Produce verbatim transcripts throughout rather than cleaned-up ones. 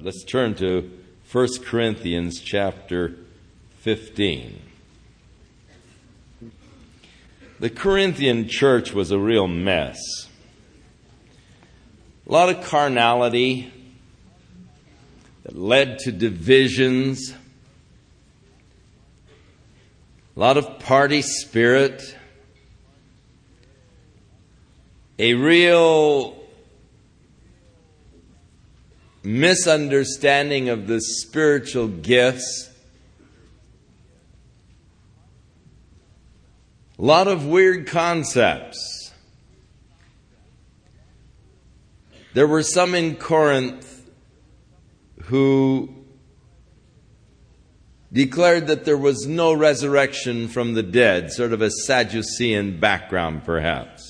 Let's turn to First Corinthians chapter fifteen. The Corinthian church was a real mess. A lot of carnality that led to divisions. A lot of party spirit. A real misunderstanding of the spiritual gifts. A lot of weird concepts. There were some in Corinth who declared that there was no resurrection from the dead, sort of a Sadducean background perhaps.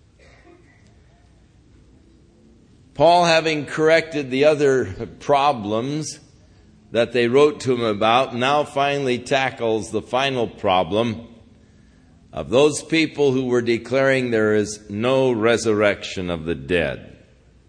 Paul, having corrected the other problems that they wrote to him about, now finally tackles the final problem of those people who were declaring there is no resurrection of the dead.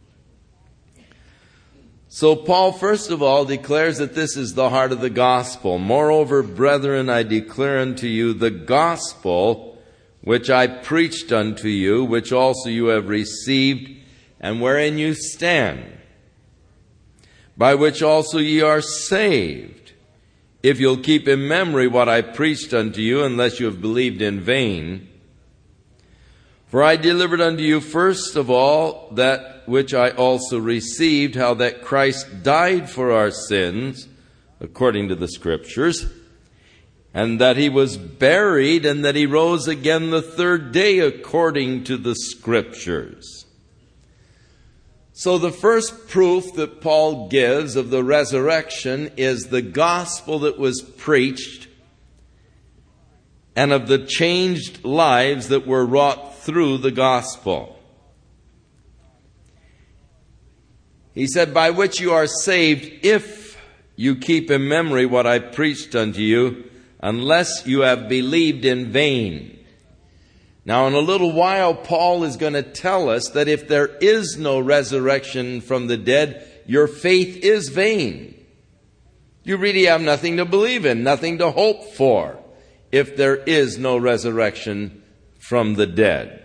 So Paul, first of all, declares that this is the heart of the gospel. Moreover, brethren, I declare unto you the gospel which I preached unto you, which also you have received, and wherein you stand, by which also ye are saved, if you'll keep in memory what I preached unto you, unless you have believed in vain. For I delivered unto you first of all that which I also received, how that Christ died for our sins, according to the Scriptures, and that he was buried, and that he rose again the third day, according to the Scriptures. So the first proof that Paul gives of the resurrection is the gospel that was preached and of the changed lives that were wrought through the gospel. He said, by which you are saved if you keep in memory what I preached unto you, unless you have believed in vain. Now, in a little while, Paul is going to tell us that if there is no resurrection from the dead, your faith is vain. You really have nothing to believe in, nothing to hope for, if there is no resurrection from the dead.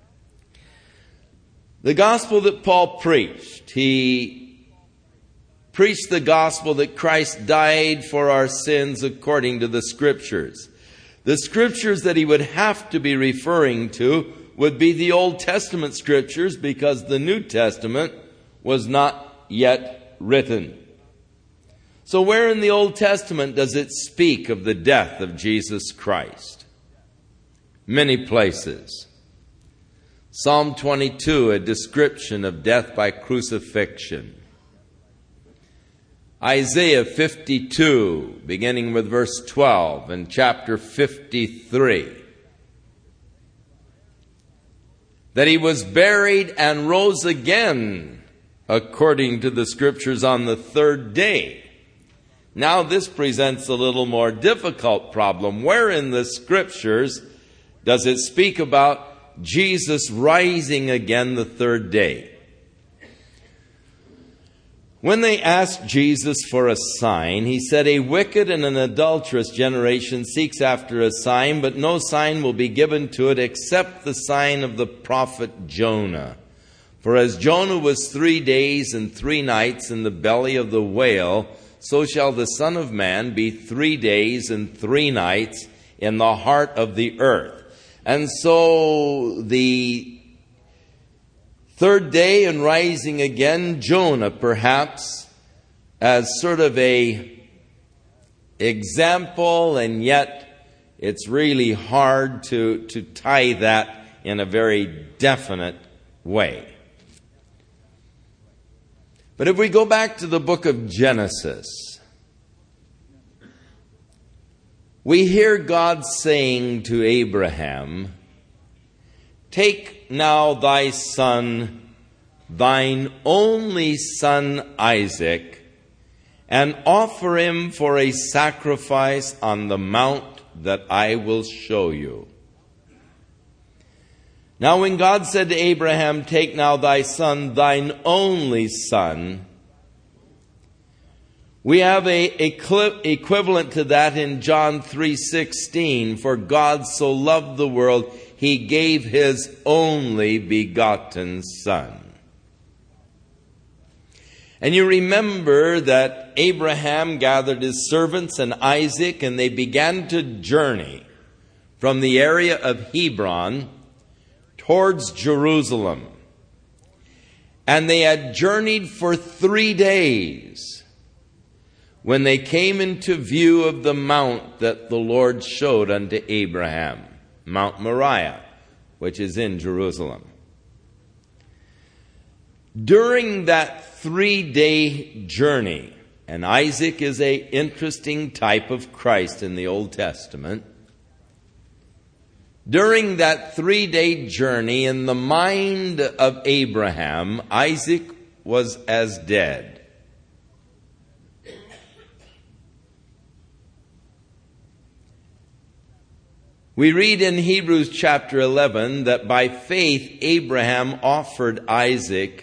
The gospel that Paul preached, he preached the gospel that Christ died for our sins according to the Scriptures. The Scriptures that he would have to be referring to would be the Old Testament Scriptures, because the New Testament was not yet written. So where in the Old Testament does it speak of the death of Jesus Christ? Many places. Psalm twenty-two, a description of death by crucifixion. Isaiah fifty-two, beginning with verse twelve, and chapter fifty-three. That he was buried and rose again, according to the Scriptures, on the third day. Now this presents a little more difficult problem. Where in the Scriptures does it speak about Jesus rising again the third day? When they asked Jesus for a sign, he said, a wicked and an adulterous generation seeks after a sign, but no sign will be given to it except the sign of the prophet Jonah. For as Jonah was three days and three nights in the belly of the whale, so shall the Son of Man be three days and three nights in the heart of the earth. And so the third day and rising again, Jonah perhaps as sort of a example, and yet it's really hard to, to tie that in a very definite way. But if we go back to the book of Genesis, we hear God saying to Abraham, take now thy son, thine only son Isaac, and offer him for a sacrifice on the mount that I will show you. Now when God said to Abraham, take now thy son, thine only son, We have a, a cli- equivalent to that in John three sixteen. For God so loved the world, he gave his only begotten Son. And you remember that Abraham gathered his servants and Isaac, and they began to journey from the area of Hebron towards Jerusalem. And they had journeyed for three days when they came into view of the mount that the Lord showed unto Abraham, Mount Moriah, which is in Jerusalem. During that three-day journey, and Isaac is an interesting type of Christ in the Old Testament, during that three-day journey, in the mind of Abraham, Isaac was as dead. We read in Hebrews chapter eleven that by faith Abraham offered Isaac,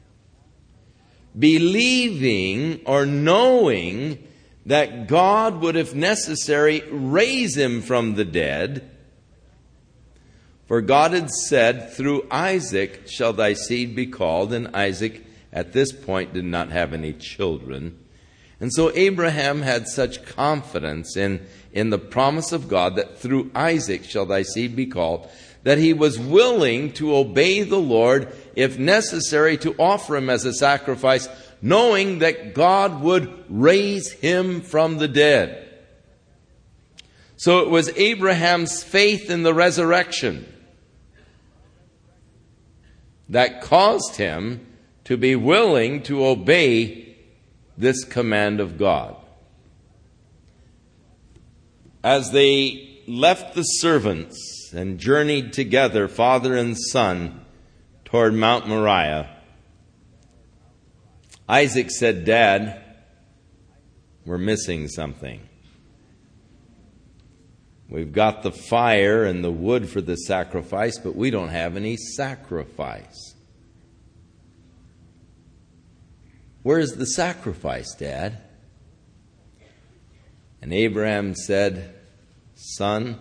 believing or knowing that God would, if necessary, raise him from the dead. For God had said, through Isaac shall thy seed be called. And Isaac at this point did not have any children. And so Abraham had such confidence in, in the promise of God that through Isaac shall thy seed be called, that he was willing to obey the Lord, if necessary, to offer him as a sacrifice, knowing that God would raise him from the dead. So it was Abraham's faith in the resurrection that caused him to be willing to obey this command of God. As they left the servants and journeyed together, father and son, toward Mount Moriah, Isaac said, Dad, we're missing something. We've got the fire and the wood for the sacrifice, but we don't have any sacrifice. Where's the sacrifice, Dad? And Abraham said, Son,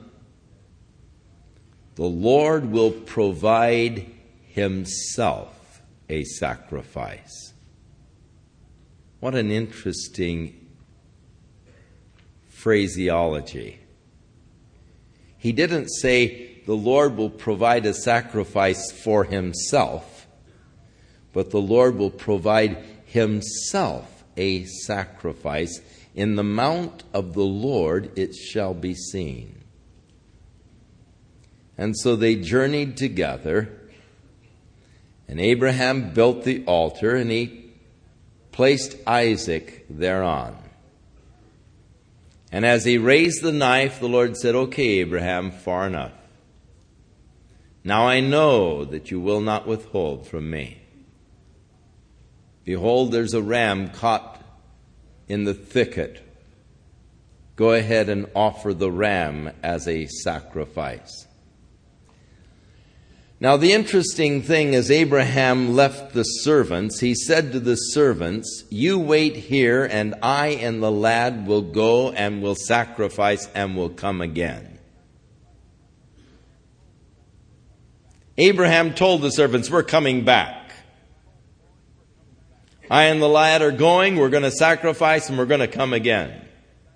the Lord will provide himself a sacrifice. What an interesting phraseology. He didn't say the Lord will provide a sacrifice for himself, but the Lord will provide himself a sacrifice. In the mount of the Lord it shall be seen. And so they journeyed together, and Abraham built the altar, and he placed Isaac thereon. And as he raised the knife, the Lord said, Okay, Abraham, far enough. Now I know that you will not withhold from me. Behold, there's a ram caught in the thicket. Go ahead and offer the ram as a sacrifice. Now the interesting thing, as Abraham left the servants, he said to the servants, You wait here, and I and the lad will go and will sacrifice and will come again. Abraham told the servants, We're coming back. I and the lad are going, we're going to sacrifice, and we're going to come again.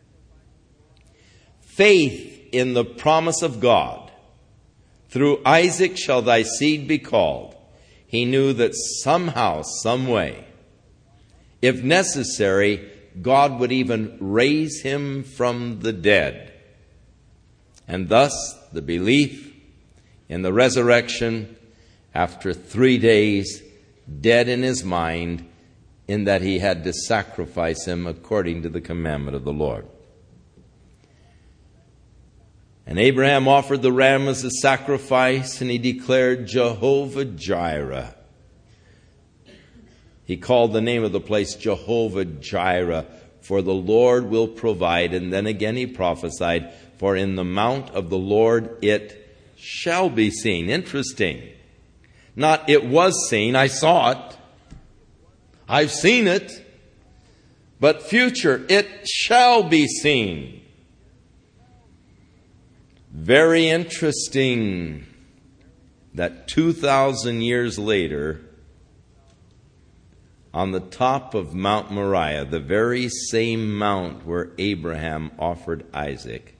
Faith in the promise of God. Through Isaac shall thy seed be called. He knew that somehow, some way, if necessary, God would even raise him from the dead. And thus, the belief in the resurrection, after three days, dead in his mind, in that he had to sacrifice him according to the commandment of the Lord. And Abraham offered the ram as a sacrifice, and he declared Jehovah Jireh. He called the name of the place Jehovah Jireh, for the Lord will provide. And then again he prophesied, for in the mount of the Lord it shall be seen. Interesting. Not it was seen, I saw it. I've seen it. but future, it shall be seen. Very interesting that two thousand years later, on the top of Mount Moriah, the very same mount where Abraham offered Isaac,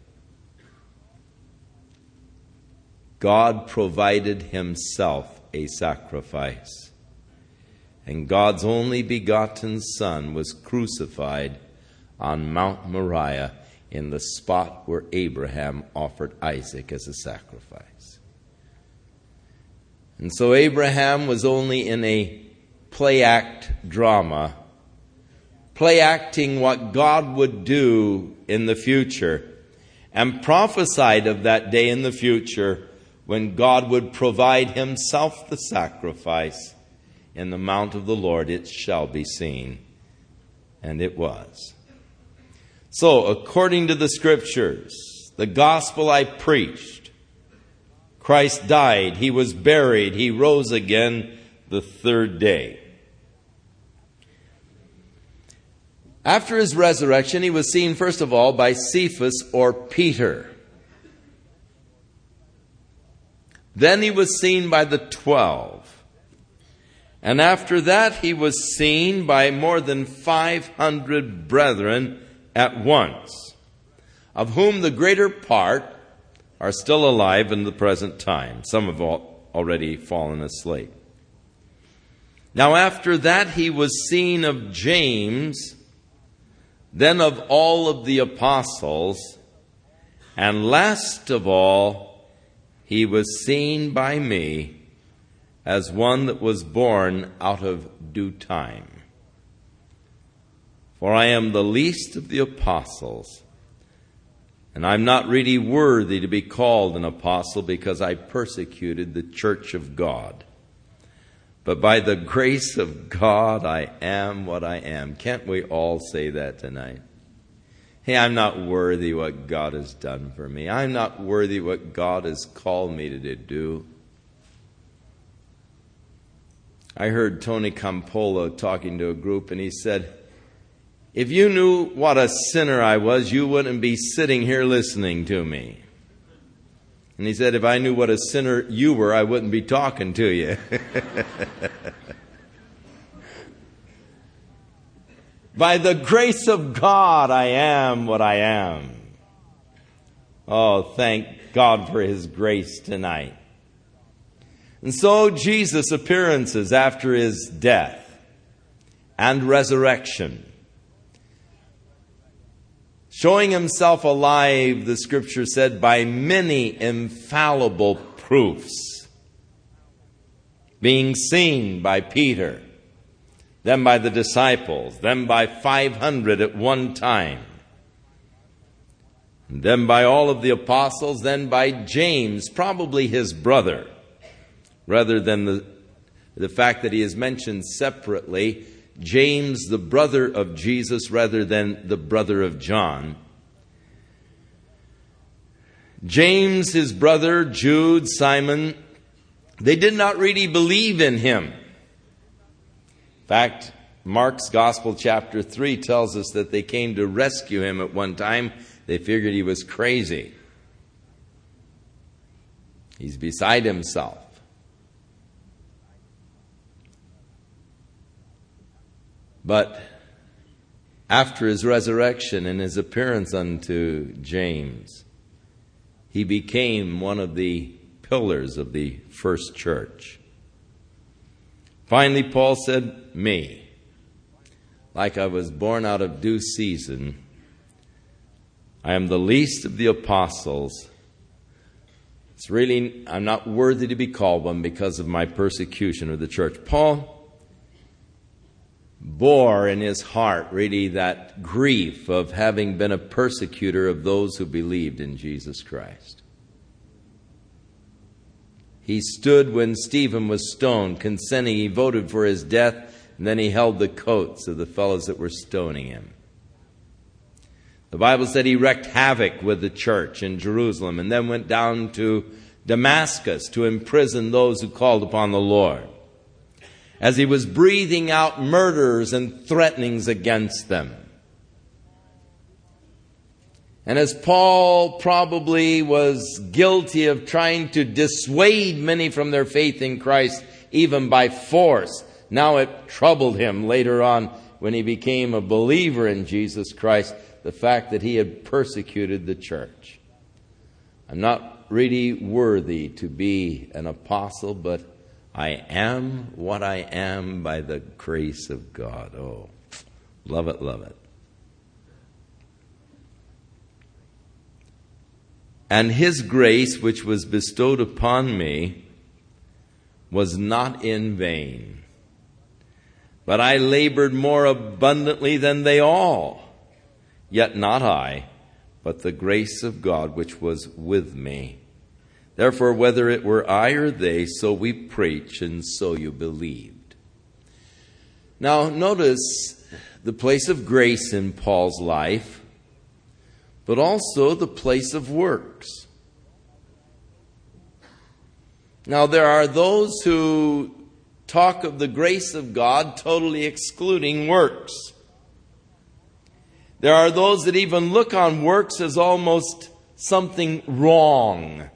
God provided himself a sacrifice. And God's only begotten Son was crucified on Mount Moriah in the spot where Abraham offered Isaac as a sacrifice. And so Abraham was only in a play act drama, play acting what God would do in the future, and prophesied of that day in the future when God would provide himself the sacrifice. In the mount of the Lord it shall be seen. And it was. So, according to the Scriptures, the gospel I preached, Christ died, he was buried, he rose again the third day. After his resurrection, he was seen first of all by Cephas or Peter. Then he was seen by the twelve. And after that, he was seen by more than five hundred brethren at once, of whom the greater part are still alive in the present time. Some have already fallen asleep. Now after that, he was seen of James, then of all of the apostles, and last of all, he was seen by me as one that was born out of due time. For I am the least of the apostles, and I'm not really worthy to be called an apostle because I persecuted the church of God. But by the grace of God, I am what I am. Can't we all say that tonight? Hey, I'm not worthy what God has done for me. I'm not worthy what God has called me to do. I heard Tony Campolo talking to a group, and he said, if you knew what a sinner I was, you wouldn't be sitting here listening to me. And he said, if I knew what a sinner you were, I wouldn't be talking to you. By the grace of God, I am what I am. Oh, thank God for his grace tonight. And so Jesus' appearances after his death and resurrection, showing himself alive, the Scripture said, by many infallible proofs, being seen by Peter, then by the disciples, then by five hundred at one time, and then by all of the apostles, then by James, probably his brother, rather than the, the fact that he is mentioned separately, James, the brother of Jesus, rather than the brother of John. James, his brother, Jude, Simon, they did not really believe in him. In fact, Mark's Gospel, chapter three, tells us that they came to rescue him at one time. They figured he was crazy. He's beside himself. But after his resurrection and his appearance unto James, he became one of the pillars of the first church. Finally, Paul said, me, like I was born out of due season, I am the least of the apostles. It's really, I'm not worthy to be called one because of my persecution of the church. Paul bore in his heart really that grief of having been a persecutor of those who believed in Jesus Christ. He stood when Stephen was stoned, consenting. He voted for his death, and then he held the coats of the fellows that were stoning him. The Bible said he wreaked havoc with the church in Jerusalem and then went down to Damascus to imprison those who called upon the Lord, as he was breathing out murders and threatenings against them. And as Paul probably was guilty of trying to dissuade many from their faith in Christ, even by force, now it troubled him later on when he became a believer in Jesus Christ, the fact that he had persecuted the church. I'm not really worthy to be an apostle, but I am what I am by the grace of God. Oh, love it, love it. And his grace, which was bestowed upon me, was not in vain. But I labored more abundantly than they all. Yet not I, but the grace of God which was with me. Therefore, whether it were I or they, so we preach, and so you believed. Now, notice the place of grace in Paul's life, but also the place of works. Now, there are those who talk of the grace of God totally excluding works. There are those that even look on works as almost something wrong.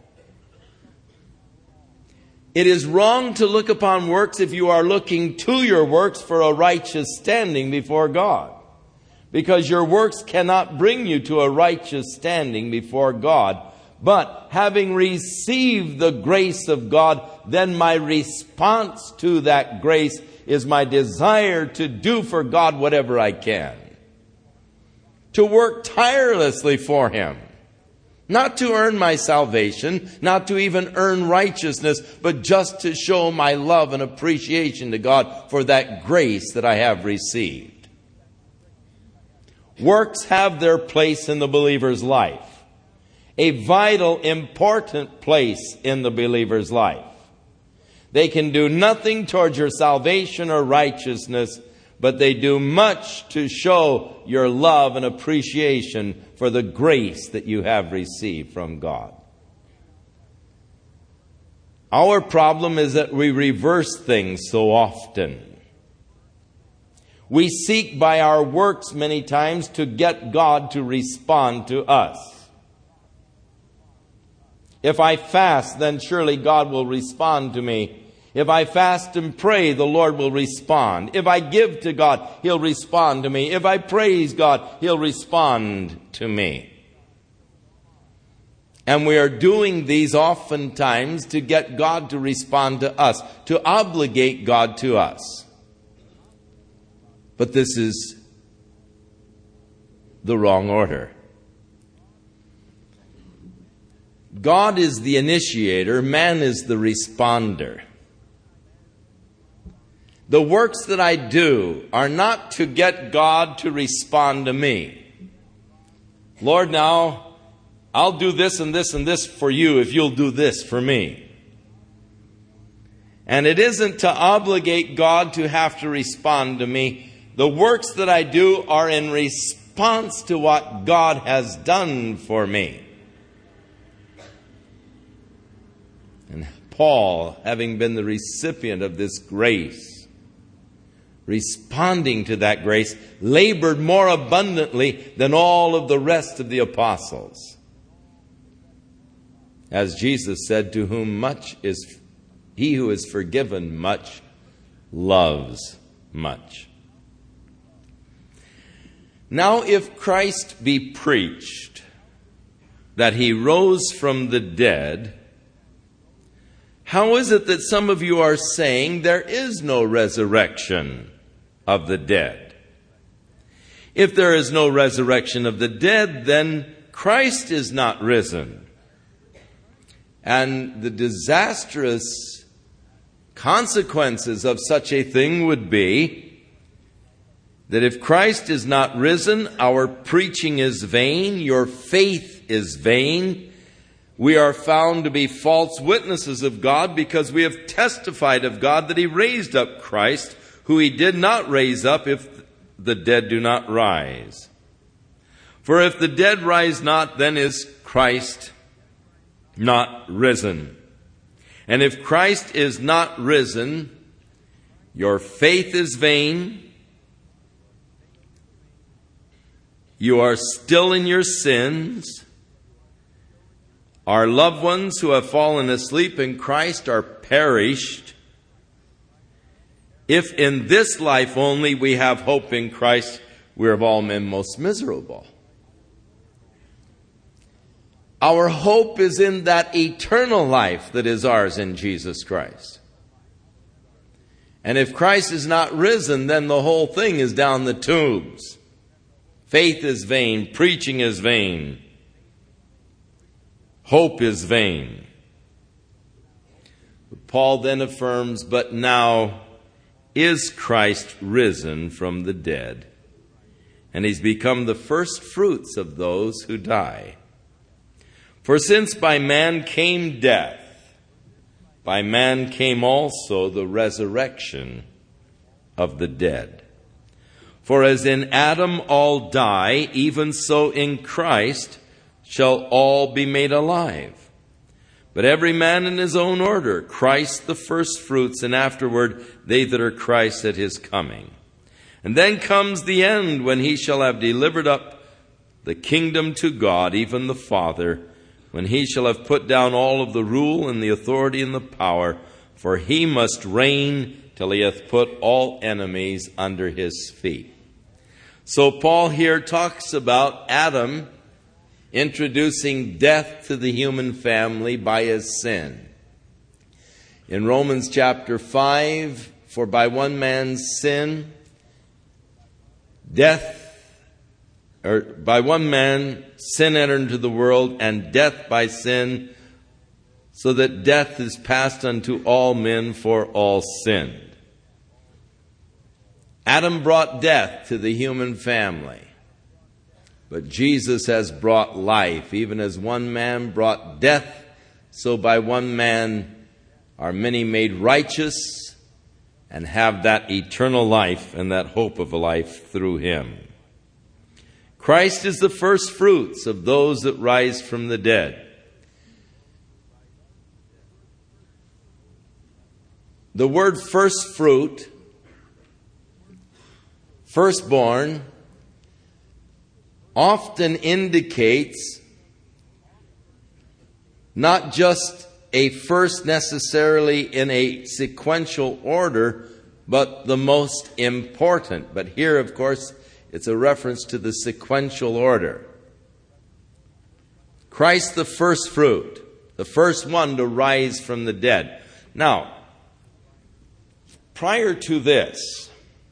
It is wrong to look upon works if you are looking to your works for a righteous standing before God. Because your works cannot bring you to a righteous standing before God. But having received the grace of God, then my response to that grace is my desire to do for God whatever I can. To work tirelessly for Him. Not to earn my salvation, not to even earn righteousness, but just to show my love and appreciation to God for that grace that I have received. Works have their place in the believer's life. A vital, important place in the believer's life. They can do nothing towards your salvation or righteousness, but they do much to show your love and appreciation for the grace that you have received from God. Our problem is that we reverse things so often. We seek by our works many times to get God to respond to us. If I fast, then surely God will respond to me. If I fast and pray, the Lord will respond. If I give to God, He'll respond to me. If I praise God, He'll respond to me. And we are doing these oftentimes to get God to respond to us, to obligate God to us. But this is the wrong order. God is the initiator, man is the responder. The works that I do are not to get God to respond to me. Lord, now, I'll do this and this and this for you if you'll do this for me. And it isn't to obligate God to have to respond to me. The works that I do are in response to what God has done for me. And Paul, having been the recipient of this grace, responding to that grace, labored more abundantly than all of the rest of the apostles. As Jesus said, to whom much is, he who is forgiven much loves much. Now, if Christ be preached that He rose from the dead, how is it that some of you are saying there is no resurrection of the dead? If there is no resurrection of the dead, then Christ is not risen. And the disastrous consequences of such a thing would be that if Christ is not risen, our preaching is vain, your faith is vain. We are found to be false witnesses of God because we have testified of God that He raised up Christ, who He did not raise up if the dead do not rise. For if the dead rise not, then is Christ not risen. And if Christ is not risen, your faith is vain, You are still in your sins. Our loved ones who have fallen asleep in Christ are perished. If in this life only we have hope in Christ, we're of all men most miserable. Our hope is in that eternal life that is ours in Jesus Christ. And if Christ is not risen, then the whole thing is down the tubes. Faith is vain, preaching is vain, hope is vain. Paul then affirms, but now is Christ risen from the dead, and he's become the first fruits of those who die. For since by man came death, by man came also the resurrection of the dead. For as in Adam all die, even so in Christ shall all be made alive. But every man in his own order, Christ the first fruits, and afterward they that are Christ at his coming. And then comes the end, when he shall have delivered up the kingdom to God, even the Father, when he shall have put down all of the rule and the authority and the power, for he must reign till he hath put all enemies under his feet. So Paul here talks about Adam introducing death to the human family by his sin. In Romans chapter five, for by one man's sin, death Or by one man sin entered into the world, and death by sin, so that death is passed unto all men, for all sinned. Adam brought death to the human family, but Jesus has brought life. Even as one man brought death, so by one man are many made righteous and have that eternal life and that hope of a life through him. Christ is the first fruits of those that rise from the dead. The word first fruit, firstborn, often indicates not just a first necessarily in a sequential order, but the most important. But here, of course, it's a reference to the sequential order. Christ the first fruit, the first one to rise from the dead. Now, prior to this,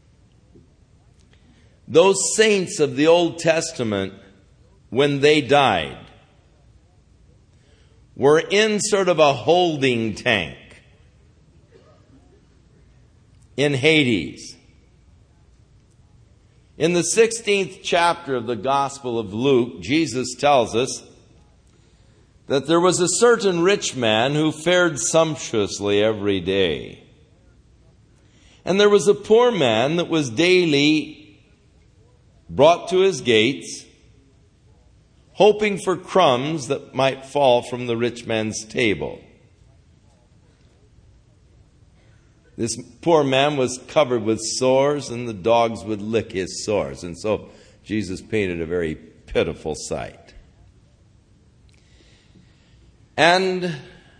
those saints of the Old Testament, when they died, were in sort of a holding tank in Hades. In the sixteenth chapter of the Gospel of Luke, Jesus tells us that there was a certain rich man who fared sumptuously every day. And there was a poor man that was daily brought to his gates, hoping for crumbs that might fall from the rich man's table. This poor man was covered with sores, and the dogs would lick his sores. And so Jesus painted a very pitiful sight. And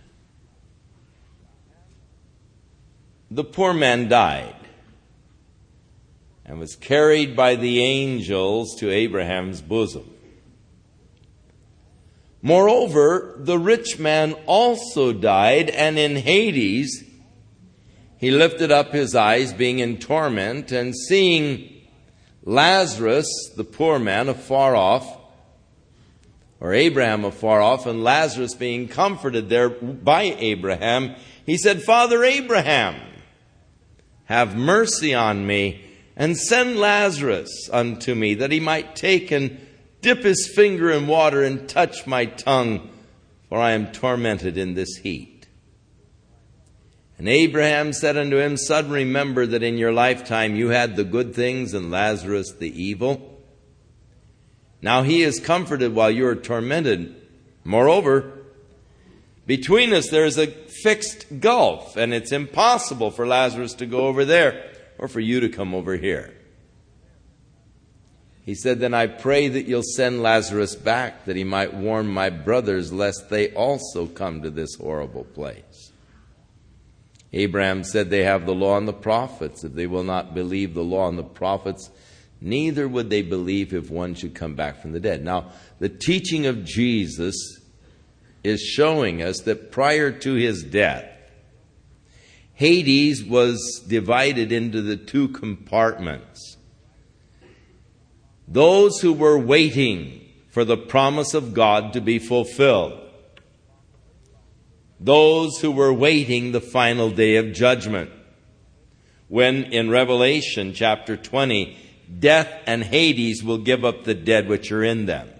the poor man died and was carried by the angels to Abraham's bosom. Moreover, the rich man also died, and in Hades he lifted up his eyes, being in torment, and seeing Lazarus, the poor man, afar off, or Abraham afar off, and Lazarus being comforted there by Abraham, he said, Father Abraham, have mercy on me, and send Lazarus unto me, that he might take and dip his finger in water and touch my tongue, for I am tormented in this heat. And Abraham said unto him, Son, remember that in your lifetime you had the good things, and Lazarus the evil. Now he is comforted while you are tormented. Moreover, between us there is a fixed gulf, and it's impossible for Lazarus to go over there, or for you to come over here. He said, then I pray that you'll send Lazarus back, that he might warn my brothers, lest they also come to this horrible place. Abraham said, they have the law and the prophets. If they will not believe the law and the prophets, neither would they believe if one should come back from the dead. Now, the teaching of Jesus is showing us that prior to his death, Hades was divided into the two compartments. Those who were waiting for the promise of God to be fulfilled. Those who were waiting the final day of judgment. When in Revelation chapter twenty, death and Hades will give up the dead which are in them.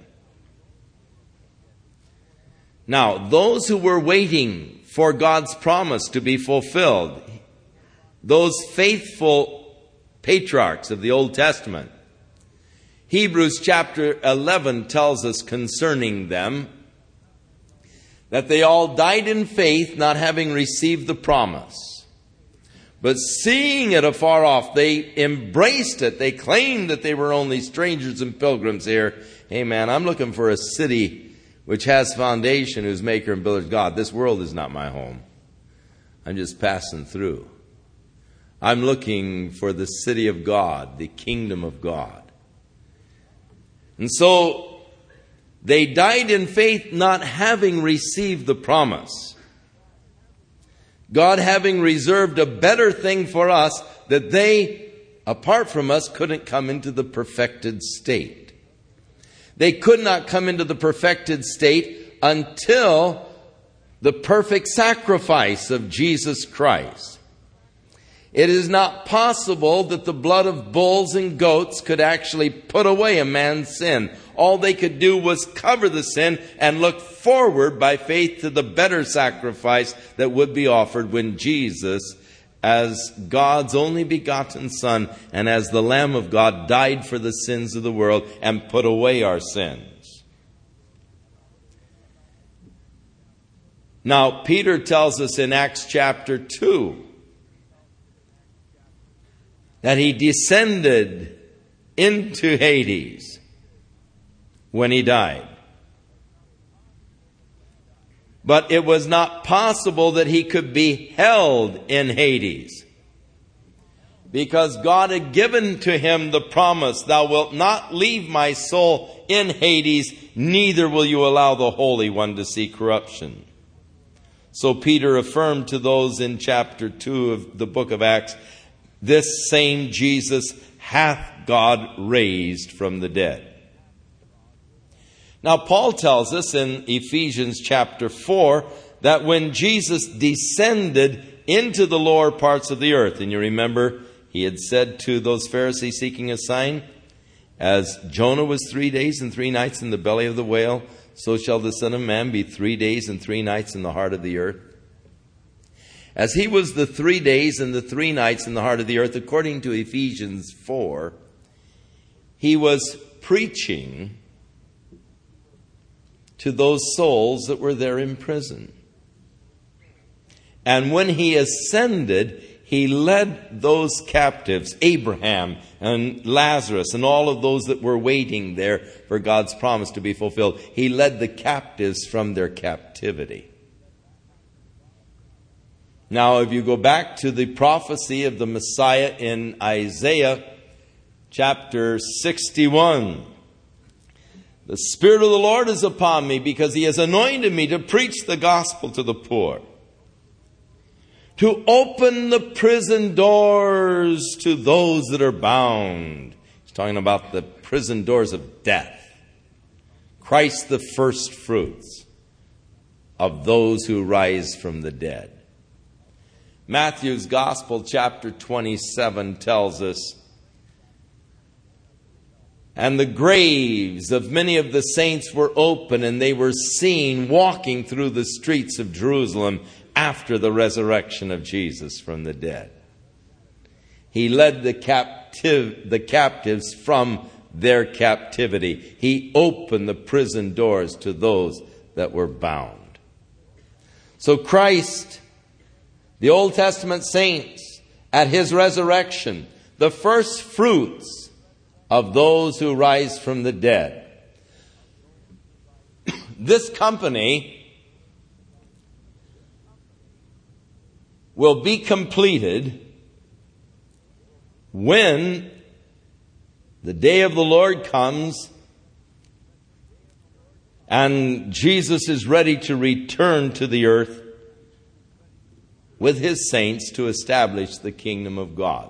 Now, those who were waiting for God's promise to be fulfilled, those faithful patriarchs of the Old Testament, Hebrews chapter eleven tells us concerning them that they all died in faith, not having received the promise. But seeing it afar off, they embraced it. They claimed that they were only strangers and pilgrims here. Hey man, I'm looking for a city which has foundation, whose maker and builder is God. This world is not my home. I'm just passing through. I'm looking for the city of God, the kingdom of God. And so they died in faith, not having received the promise. God having reserved a better thing for us, that they, apart from us, couldn't come into the perfected state. They could not come into the perfected state until the perfect sacrifice of Jesus Christ. It is not possible that the blood of bulls and goats could actually put away a man's sin. All they could do was cover the sin and look forward by faith to the better sacrifice that would be offered when Jesus, as God's only begotten Son and as the Lamb of God, died for the sins of the world and put away our sins. Now, Peter tells us in Acts chapter two that he descended into Hades when he died. But it was not possible that he could be held in Hades, because God had given to him the promise, thou wilt not leave my soul in Hades, neither will you allow the Holy One to see corruption. So Peter affirmed to those in chapter two of the book of Acts, this same Jesus hath God raised from the dead. Now, Paul tells us in Ephesians chapter four that when Jesus descended into the lower parts of the earth, and you remember he had said to those Pharisees seeking a sign, as Jonah was three days and three nights in the belly of the whale, so shall the Son of Man be three days and three nights in the heart of the earth. As he was the three days and the three nights in the heart of the earth, according to Ephesians four, he was preaching to those souls that were there in prison. And when he ascended, he led those captives, Abraham and Lazarus and all of those that were waiting there for God's promise to be fulfilled. He led the captives from their captivity. Now, if you go back to the prophecy of the Messiah in Isaiah chapter sixty-one, the Spirit of the Lord is upon me, because he has anointed me to preach the gospel to the poor, to open the prison doors to those that are bound. He's talking about the prison doors of death. Christ the first fruits of those who rise from the dead. Matthew's Gospel, chapter twenty-seven, tells us, and the graves of many of the saints were open, and they were seen walking through the streets of Jerusalem after the resurrection of Jesus from the dead. He led the captive, the captives from their captivity. He opened the prison doors to those that were bound. So Christ, the Old Testament saints, at his resurrection, the first fruits of those who rise from the dead. This company will be completed when the day of the Lord comes and Jesus is ready to return to the earth with his saints to establish the kingdom of God.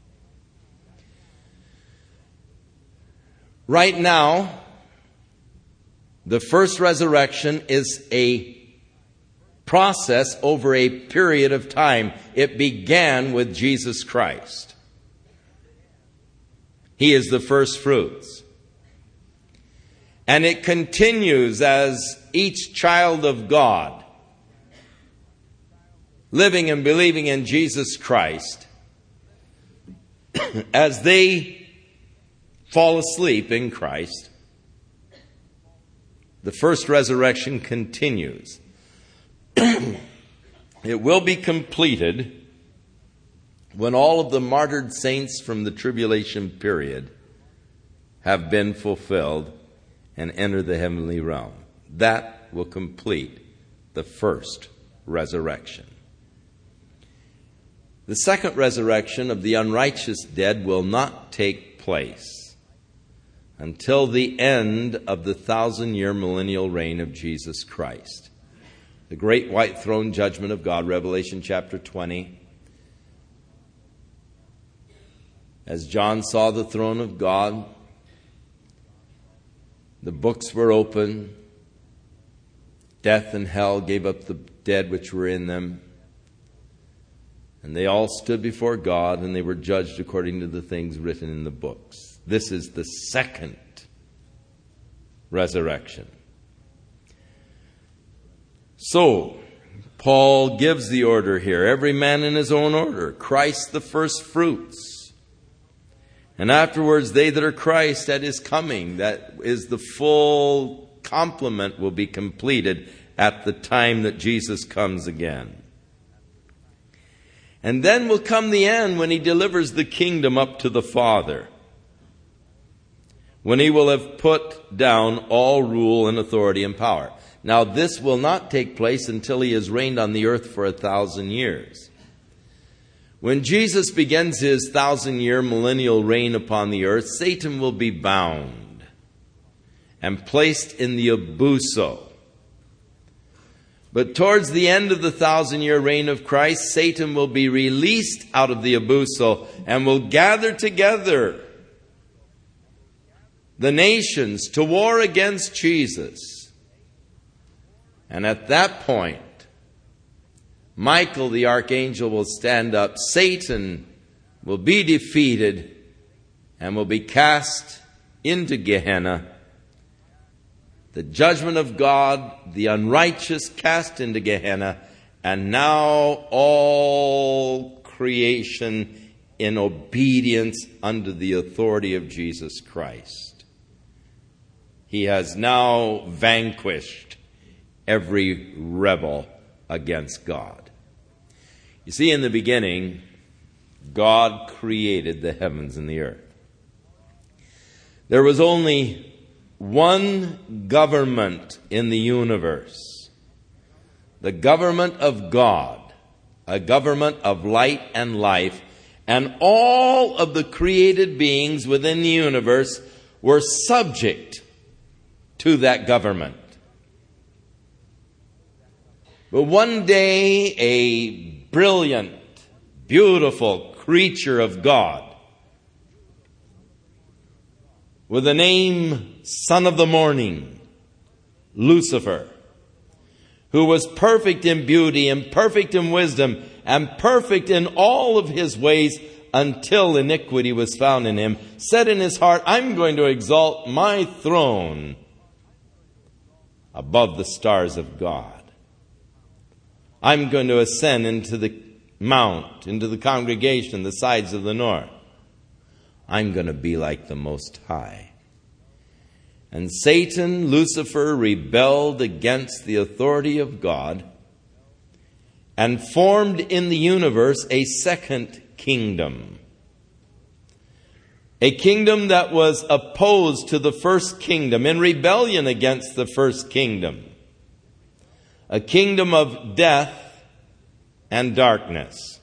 Right now, the first resurrection is a process over a period of time. It began with Jesus Christ. He is the first fruits. And it continues as each child of God, living and believing in Jesus Christ, as they fall asleep in Christ, the first resurrection continues. It will be completed when all of the martyred saints from the tribulation period have been fulfilled and enter the heavenly realm. That will complete the first resurrection. The second resurrection of the unrighteous dead will not take place until the end of the thousand-year millennial reign of Jesus Christ. The great white throne judgment of God, Revelation chapter twenty. As John saw the throne of God, the books were open. Death and hell gave up the dead which were in them. And they all stood before God, and they were judged according to the things written in the books. This is the second resurrection. So, Paul gives the order here. Every man in his own order. Christ the first fruits. And afterwards, they that are Christ at his coming. That is the full complement will be completed at the time that Jesus comes again. And then will come the end when he delivers the kingdom up to the Father. When he will have put down all rule and authority and power. Now this will not take place until he has reigned on the earth for a thousand years. When Jesus begins his thousand-year millennial reign upon the earth, Satan will be bound and placed in the abuso. But towards the end of the thousand-year reign of Christ, Satan will be released out of the abuso and will gather together the nations to war against Jesus. And at that point, Michael the archangel will stand up. Satan will be defeated and will be cast into Gehenna. The judgment of God, the unrighteous cast into Gehenna, and now all creation in obedience under the authority of Jesus Christ. He has now vanquished every rebel against God. You see, in the beginning, God created the heavens and the earth. There was only one government in the universe, the government of God, a government of light and life, and all of the created beings within the universe were subject to that government. But one day, a brilliant, beautiful creature of God, with the name Son of the Morning, Lucifer, who was perfect in beauty and perfect in wisdom and perfect in all of his ways until iniquity was found in him, said in his heart, I'm going to exalt my throne above the stars of God. I'm going to ascend into the mount, into the congregation, the sides of the north. I'm going to be like the Most High. And Satan, Lucifer, rebelled against the authority of God and formed in the universe a second kingdom. A kingdom that was opposed to the first kingdom, in rebellion against the first kingdom. A kingdom of death and darkness.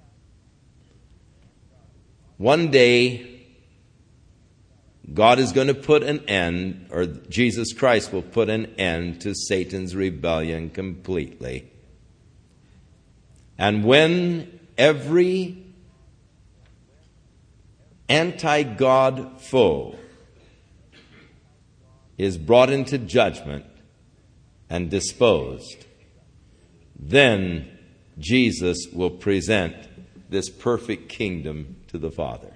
One day, God is going to put an end, or Jesus Christ will put an end to Satan's rebellion completely. And when every anti-God foe is brought into judgment and disposed, then Jesus will present this perfect kingdom to the Father.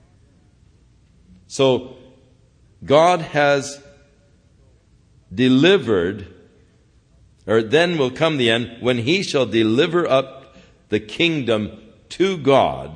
So, God has delivered, or then will come the end, when He shall deliver up the kingdom to God,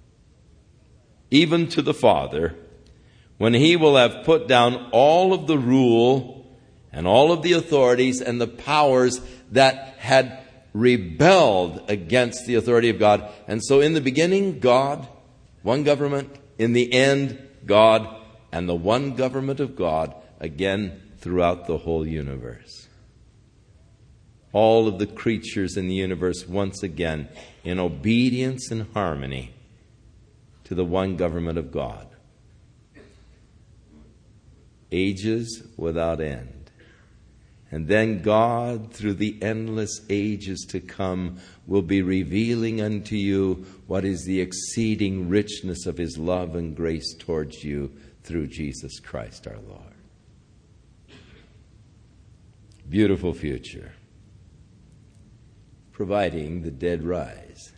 even to the Father, when He will have put down all of the rule and all of the authorities and the powers that had rebelled against the authority of God. And so in the beginning, God, one government, in the end, God, and the one government of God, again, throughout the whole universe. All of the creatures in the universe, once again, in obedience and harmony to the one government of God. Ages without end. And then God, through the endless ages to come, will be revealing unto you what is the exceeding richness of His love and grace towards you through Jesus Christ our Lord. Beautiful future. Providing the dead rise.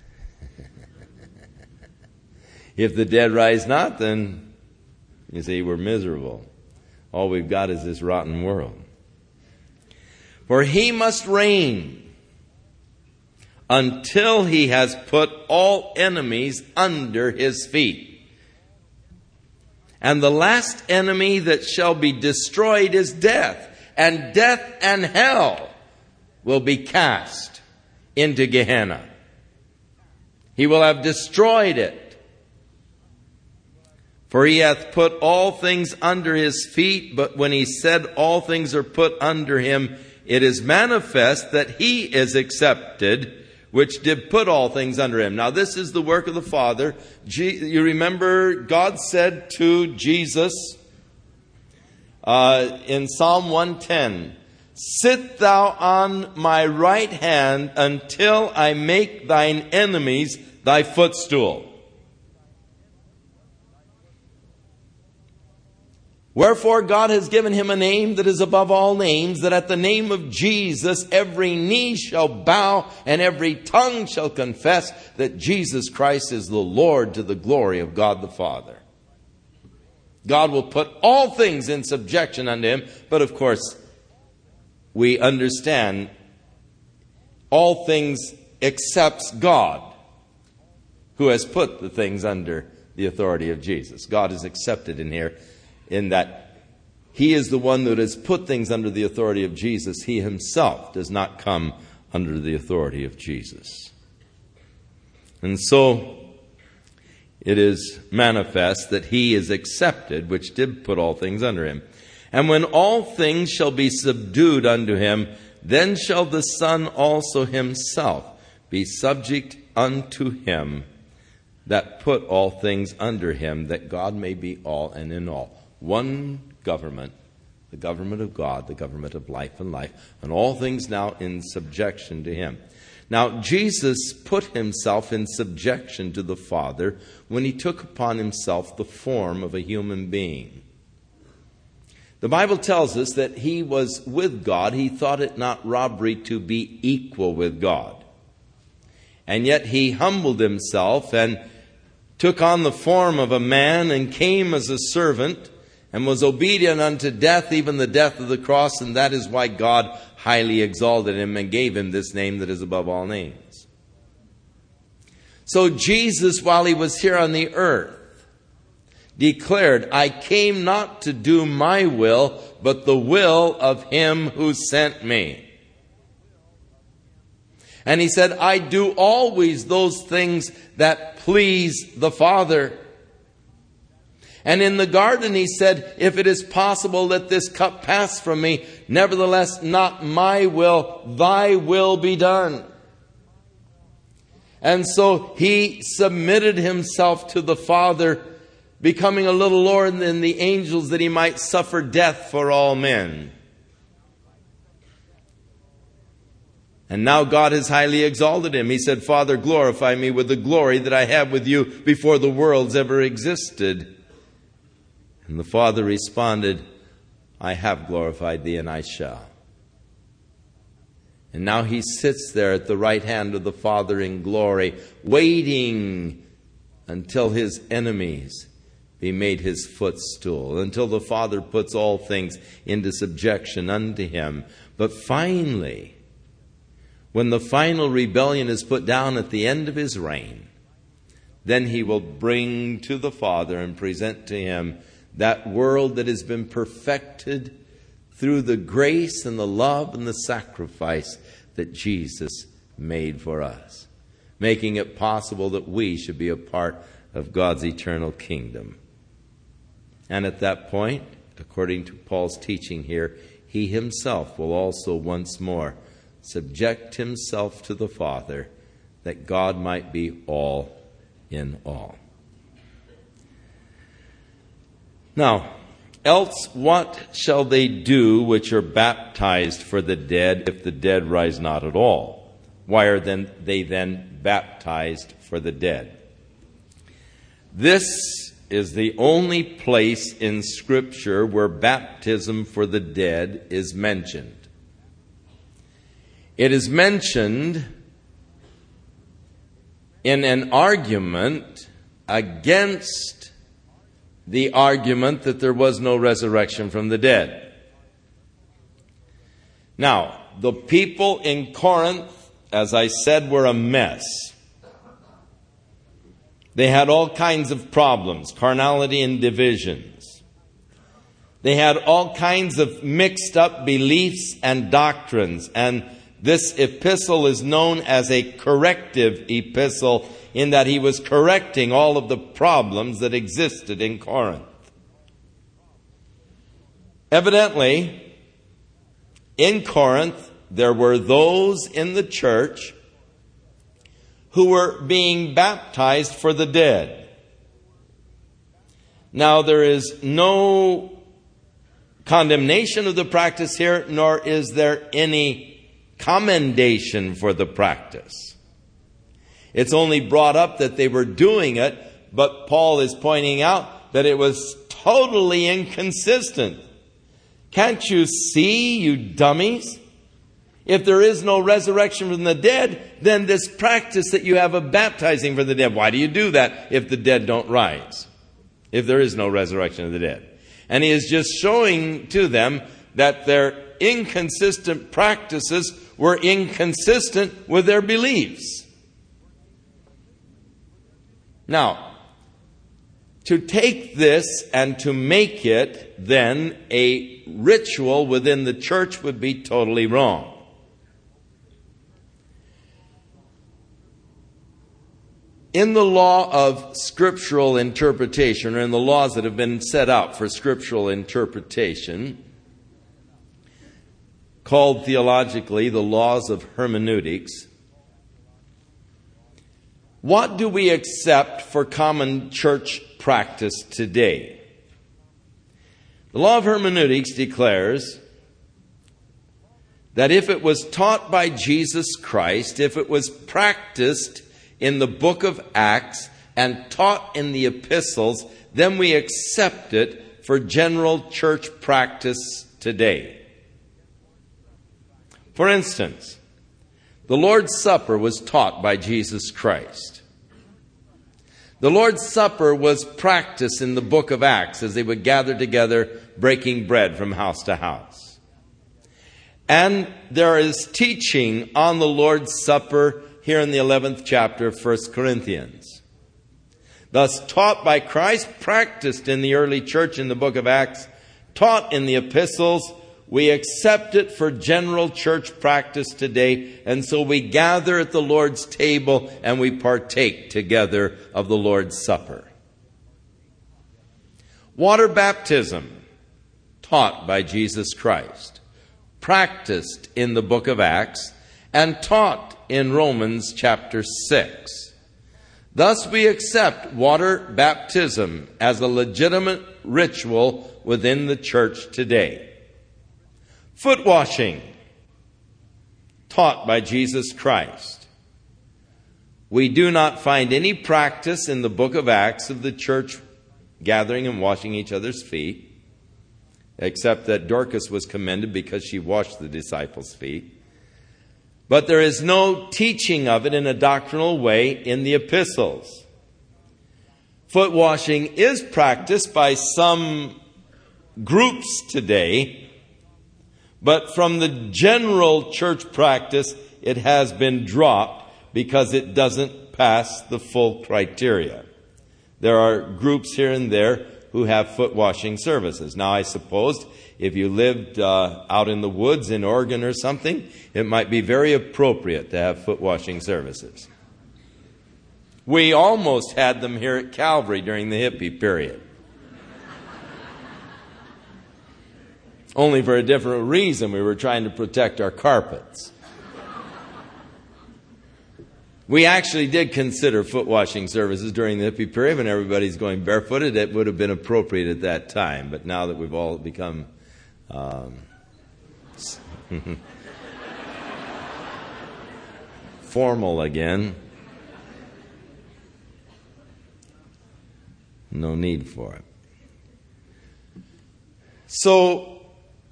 If the dead rise not, then you see we're miserable. All we've got is this rotten world. For He must reign until He has put all enemies under His feet. And the last enemy that shall be destroyed is death. And death and hell will be cast into Gehenna. He will have destroyed it. For He hath put all things under His feet, but when He said all things are put under Him, it is manifest that He is accepted, which did put all things under Him. Now this is the work of the Father. You remember God said to Jesus uh, in Psalm one ten, "Sit thou on my right hand until I make thine enemies thy footstool." Wherefore God has given Him a name that is above all names, that at the name of Jesus every knee shall bow and every tongue shall confess that Jesus Christ is the Lord, to the glory of God the Father. God will put all things in subjection unto Him, but of course we understand all things except God, who has put the things under the authority of Jesus. God is accepted in here, in that He is the one that has put things under the authority of Jesus. He Himself does not come under the authority of Jesus. And so it is manifest that He is accepted, which did put all things under Him. And when all things shall be subdued unto Him, then shall the Son also Himself be subject unto Him that put all things under Him, that God may be all and in all. One government, the government of God, the government of life and life, and all things now in subjection to Him. Now, Jesus put Himself in subjection to the Father when He took upon Himself the form of a human being. The Bible tells us that He was with God. He thought it not robbery to be equal with God. And yet He humbled Himself and took on the form of a man and came as a servant, and was obedient unto death, even the death of the cross, and that is why God highly exalted Him and gave Him this name that is above all names. So Jesus, while He was here on the earth, declared, "I came not to do my will, but the will of Him who sent me." And He said, "I do always those things that please the Father." And in the garden he said, if it is possible, let this cup pass from me. Nevertheless, not my will, thy will be done. And so he submitted himself to the Father, becoming a little lower than the angels, that he might suffer death for all men. And now God has highly exalted him. He said, Father, glorify me with the glory that I had with you before the worlds ever existed. And the Father responded, I have glorified thee, and I shall. And now he sits there at the right hand of the Father in glory, waiting until his enemies be made his footstool, until the Father puts all things into subjection unto him. But finally, when the final rebellion is put down at the end of his reign, then he will bring to the Father and present to him that world that has been perfected through the grace and the love and the sacrifice that Jesus made for us, making it possible that we should be a part of God's eternal kingdom. And at that point, according to Paul's teaching here, he himself will also once more subject himself to the Father, that God might be all in all. Now, else what shall they do which are baptized for the dead, if the dead rise not at all? Why are then they then baptized for the dead? This is the only place in Scripture where baptism for the dead is mentioned. It is mentioned in an argument against the argument that there was no resurrection from the dead. Now, the people in Corinth, as I said, were a mess. They had all kinds of problems, carnality and divisions. They had all kinds of mixed up beliefs and doctrines. And this epistle is known as a corrective epistle, in that he was correcting all of the problems that existed in Corinth. Evidently, in Corinth, there were those in the church who were being baptized for the dead. Now, there is no condemnation of the practice here, nor is there any commendation for the practice. It's only brought up that they were doing it, but Paul is pointing out that it was totally inconsistent. Can't you see, you dummies? If there is no resurrection from the dead, then this practice that you have of baptizing for the dead, why do you do that if the dead don't rise? If there is no resurrection of the dead. And he is just showing to them that their inconsistent practices were inconsistent with their beliefs. Now, to take this and to make it then a ritual within the church would be totally wrong. In the law of scriptural interpretation, or in the laws that have been set out for scriptural interpretation, called theologically the laws of hermeneutics, what do we accept for common church practice today? The law of hermeneutics declares that if it was taught by Jesus Christ, if it was practiced in the book of Acts and taught in the epistles, then we accept it for general church practice today. For instance, the Lord's Supper was taught by Jesus Christ. The Lord's Supper was practiced in the book of Acts as they would gather together, breaking bread from house to house. And there is teaching on the Lord's Supper here in the eleventh chapter of First Corinthians. Thus, taught by Christ, practiced in the early church in the book of Acts, taught in the epistles, we accept it for general church practice today, and so we gather at the Lord's table and we partake together of the Lord's Supper. Water baptism, taught by Jesus Christ, practiced in the book of Acts, and taught in Romans chapter six. Thus we accept water baptism as a legitimate ritual within the church today. Foot washing, taught by Jesus Christ. We do not find any practice in the book of Acts of the church gathering and washing each other's feet, except that Dorcas was commended because she washed the disciples' feet. But there is no teaching of it in a doctrinal way in the epistles. Foot washing is practiced by some groups today, but from the general church practice, it has been dropped because it doesn't pass the full criteria. There are groups here and there who have foot washing services. Now, I suppose if you lived uh, out in the woods in Oregon or something, it might be very appropriate to have foot washing services. We almost had them here at Calvary during the hippie period. Only for a different reason. We were trying to protect our carpets. We actually did consider foot washing services during the hippie period when everybody's going barefooted. It would have been appropriate at that time. But now that we've all become um, formal again, no need for it. So,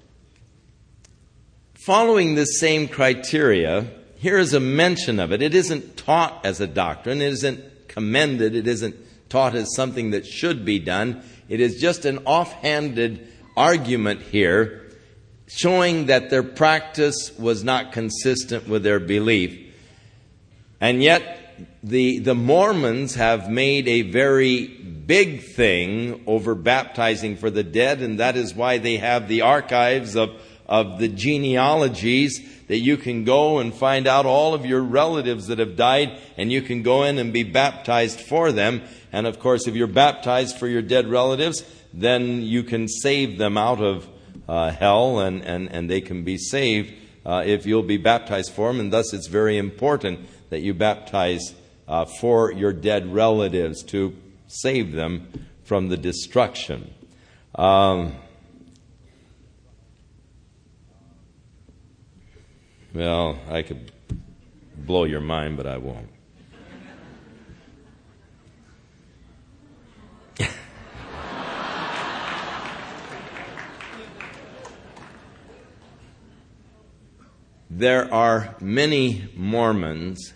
following this same criteria, here is a mention of it. It isn't taught as a doctrine. It isn't commended. It isn't taught as something that should be done. It is just an offhanded argument here showing that their practice was not consistent with their belief. And yet the, the Mormons have made a very big thing over baptizing for the dead, and that is why they have the archives of, of the genealogies that you can go and find out all of your relatives that have died, and you can go in and be baptized for them. And of course, if you're baptized for your dead relatives, then you can save them out of uh, hell, and, and, and they can be saved uh, if you'll be baptized for them. And thus it's very important that you baptize uh, for your dead relatives to save them from the destruction. Um, well, I could blow your mind, but I won't. There are many Mormons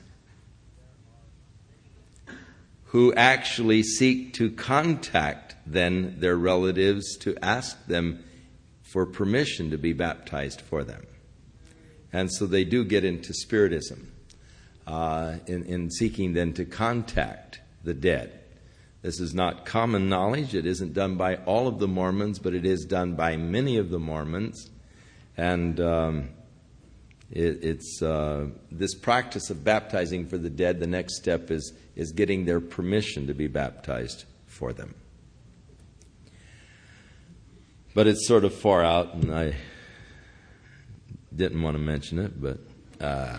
who actually seek to contact then their relatives to ask them for permission to be baptized for them. And so they do get into Spiritism uh, in, in seeking then to contact the dead. This is not common knowledge. It isn't done by all of the Mormons, but it is done by many of the Mormons. And um, it, it's uh, this practice of baptizing for the dead, the next step is, is getting their permission to be baptized for them. But it's sort of far out, and I didn't want to mention it, but... Uh,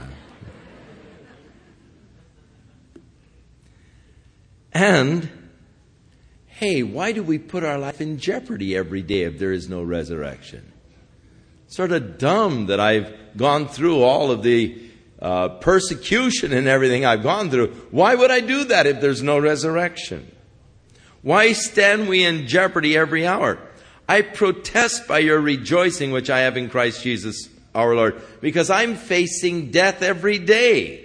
and... Hey, why do we put our life in jeopardy every day if there is no resurrection? Sort of dumb that I've gone through all of the uh, persecution and everything I've gone through. Why would I do that if there's no resurrection? Why stand we in jeopardy every hour? I protest by your rejoicing which I have in Christ Jesus our Lord, because I'm facing death every day.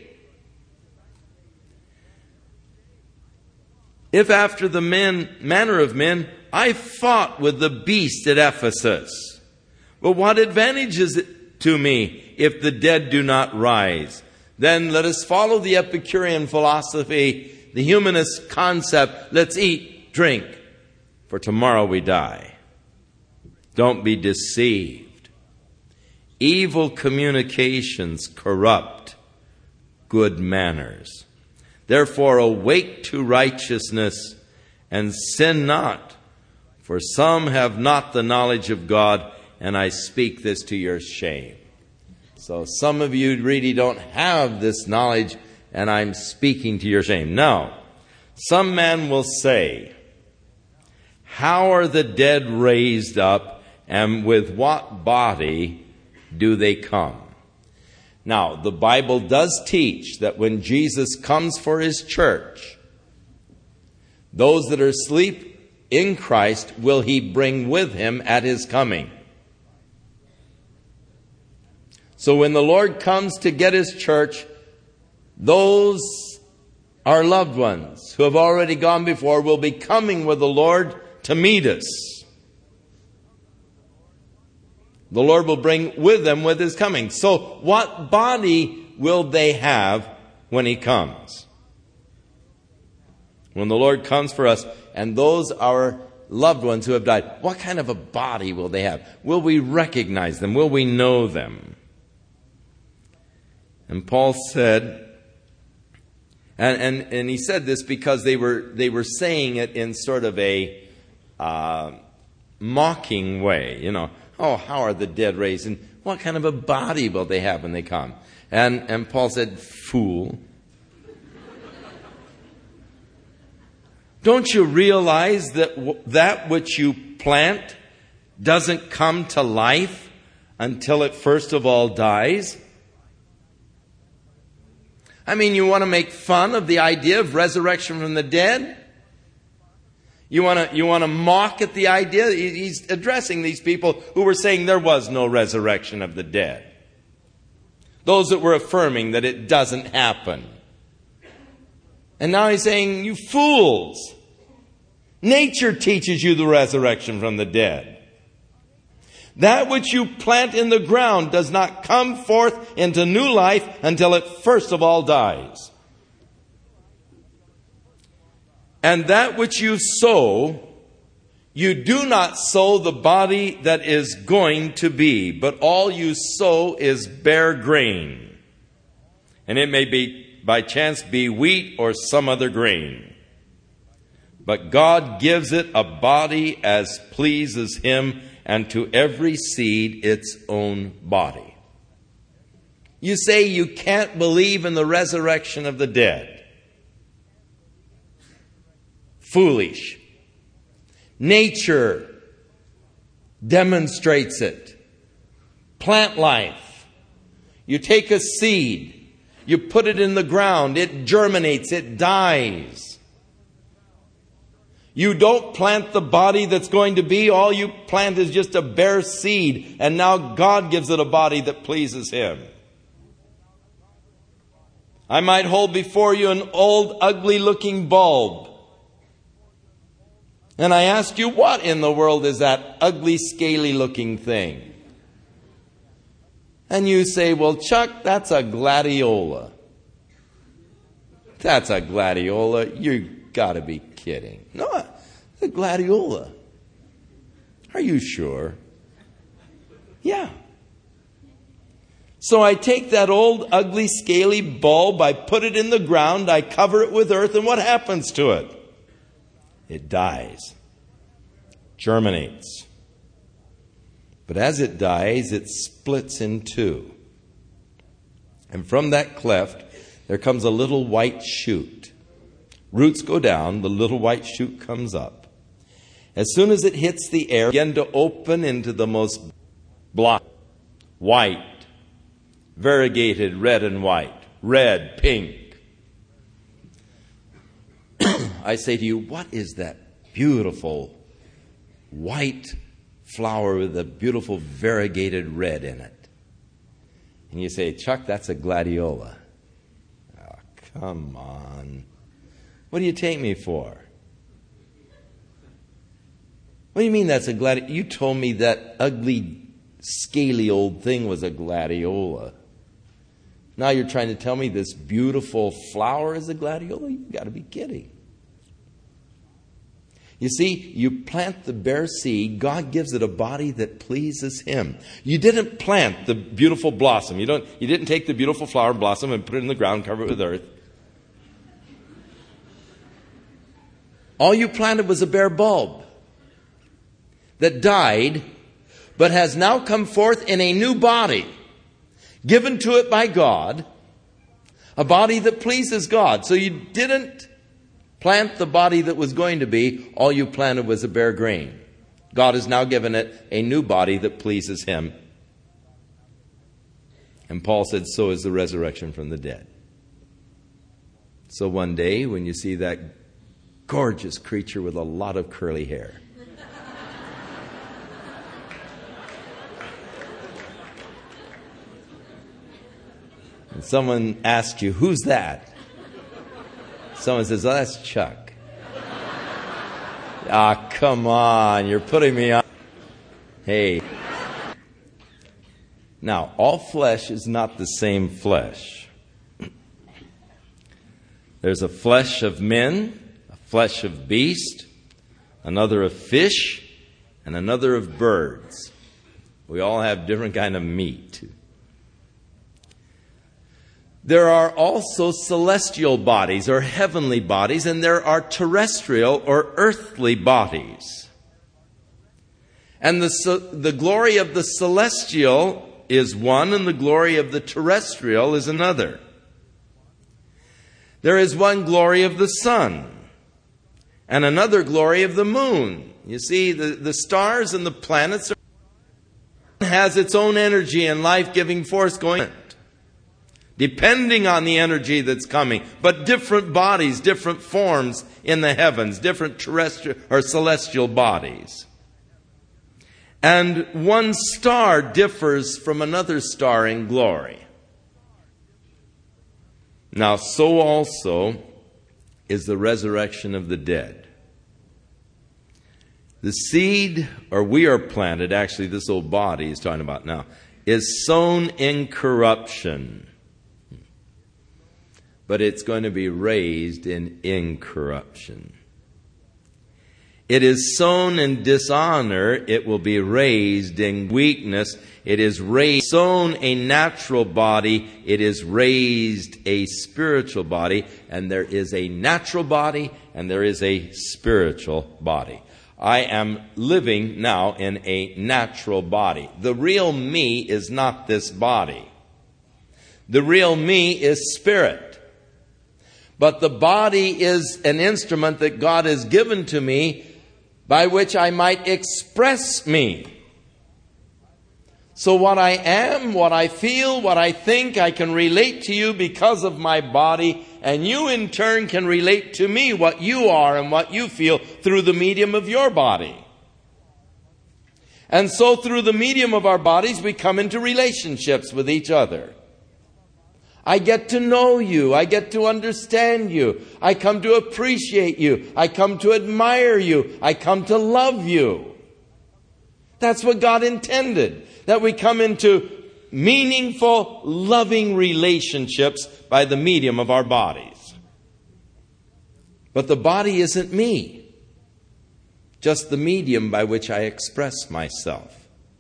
If after the men, manner of men, I fought with the beast at Ephesus, but what advantage is it to me if the dead do not rise? Then let us follow the Epicurean philosophy, the humanist concept, let's eat, drink, for tomorrow we die. Don't be deceived. Evil communications corrupt good manners. Therefore, awake to righteousness and sin not, For some have not the knowledge of God, and I speak this to your shame. So some of you really don't have this knowledge, and I'm speaking to your shame. Now, some man will say, how are the dead raised up, and with what body do they come? Now, the Bible does teach that when Jesus comes for his church, those that are asleep in Christ will he bring with him at his coming. So when the Lord comes to get his church, those our loved ones who have already gone before will be coming with the Lord to meet us. The Lord will bring with them with his coming. So what body will they have when he comes? When the Lord comes for us, and those our loved ones who have died, what kind of a body will they have? Will we recognize them? Will we know them? And Paul said, and, and, and he said this because they were they were saying it in sort of a uh, mocking way. You know, oh, how are the dead raised? And what kind of a body will they have when they come? And, and Paul said, fool. Don't you realize that w- that which you plant doesn't come to life until it first of all dies? I mean, you want to make fun of the idea of resurrection from the dead? You want to you want to mock at the idea? He's addressing these people who were saying there was no resurrection of the dead. Those that were affirming that it doesn't happen. And now he's saying, you fools, nature teaches you the resurrection from the dead. That which you plant in the ground does not come forth into new life until it first of all dies. And that which you sow, you do not sow the body that is going to be, but all you sow is bare grain. And it may be by chance be wheat or some other grain. But God gives it a body as pleases him, and to every seed its own body. You say you can't believe in the resurrection of the dead. Foolish. Nature demonstrates it. Plant life. You take a seed. You put it in the ground, it germinates, it dies. You don't plant the body that's going to be. All you plant is just a bare seed, and now God gives it a body that pleases him. I might hold before you an old, ugly-looking bulb. And I ask you, what in the world is that ugly, scaly-looking thing? And you say, well, Chuck, that's a gladiola. That's a gladiola. You got to be kidding. No, it's a gladiola. Are you sure? Yeah. So I take that old, ugly, scaly bulb, I put it in the ground, I cover it with earth, and what happens to it? It dies. Germinates. But as it dies, it splits in two. And from that cleft, there comes a little white shoot. Roots go down, the little white shoot comes up. As soon as it hits the air, it begins to open into the most black, white, variegated red and white, red, pink. I say to you, what is that beautiful white flower with a beautiful variegated red in it? And you say, Chuck, that's a gladiola. Oh, come on. What do you take me for? What do you mean that's a gladiola? You told me that ugly, scaly old thing was a gladiola. Now you're trying to tell me this beautiful flower is a gladiola? You've got to be kidding. You see, you plant the bare seed, God gives it a body that pleases him. You didn't plant the beautiful blossom. You don't. You didn't take the beautiful flower blossom and put it in the ground, cover it with earth. All you planted was a bare bulb. that died, but has now come forth in a new body, given to it by God, a body that pleases God. So you didn't plant the body that was going to be. All you planted was a bare grain. God has now given it a new body that pleases Him. And Paul said, so is the resurrection from the dead. So one day, when you see that gorgeous creature with a lot of curly hair, and someone asks you, who's that? Someone says, oh, that's Chuck. Ah, come on, you're putting me on. Hey. Now, all flesh is not the same flesh. There's a flesh of men, a flesh of beast, another of fish, and another of birds. We all have different kind of meat. There are also celestial bodies or heavenly bodies, and there are terrestrial or earthly bodies. And the, the glory of the celestial is one, and the glory of the terrestrial is another. There is one glory of the sun, and another glory of the moon. You see, the, the stars and the planets are, has its own energy and life-giving force going on, depending on the energy that's coming. But different bodies, different forms in the heavens, different terrestrial or celestial bodies. And one star differs from another star in glory. Now, so also is the resurrection of the dead. The seed, or we are planted, actually this old body he's talking about now, is sown in corruption. But it's going to be raised in incorruption. It is sown in dishonor, it will be raised in weakness. It is raised, sown a natural body, it is raised a spiritual body. And there is a natural body and there is a spiritual body. I am living now in a natural body. The real me is not this body. The real me is spirit. But the body is an instrument that God has given to me by which I might express me. So what I am, what I feel, what I think, I can relate to you because of my body, and you in turn can relate to me what you are and what you feel through the medium of your body. And so through the medium of our bodies, we come into relationships with each other. I get to know you. I get to understand you. I come to appreciate you. I come to admire you. I come to love you. That's what God intended. That we come into meaningful, loving relationships by the medium of our bodies. But the body isn't me. Just the medium by which I express myself.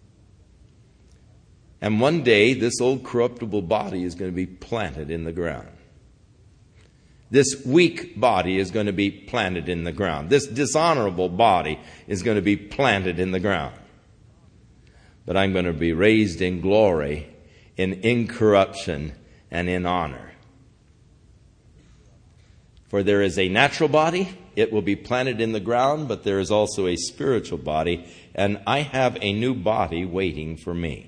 And one day, this old corruptible body is going to be planted in the ground. This weak body is going to be planted in the ground. This dishonorable body is going to be planted in the ground. But I'm going to be raised in glory, in incorruption, and in honor. For there is a natural body, it will be planted in the ground, but there is also a spiritual body, and I have a new body waiting for me.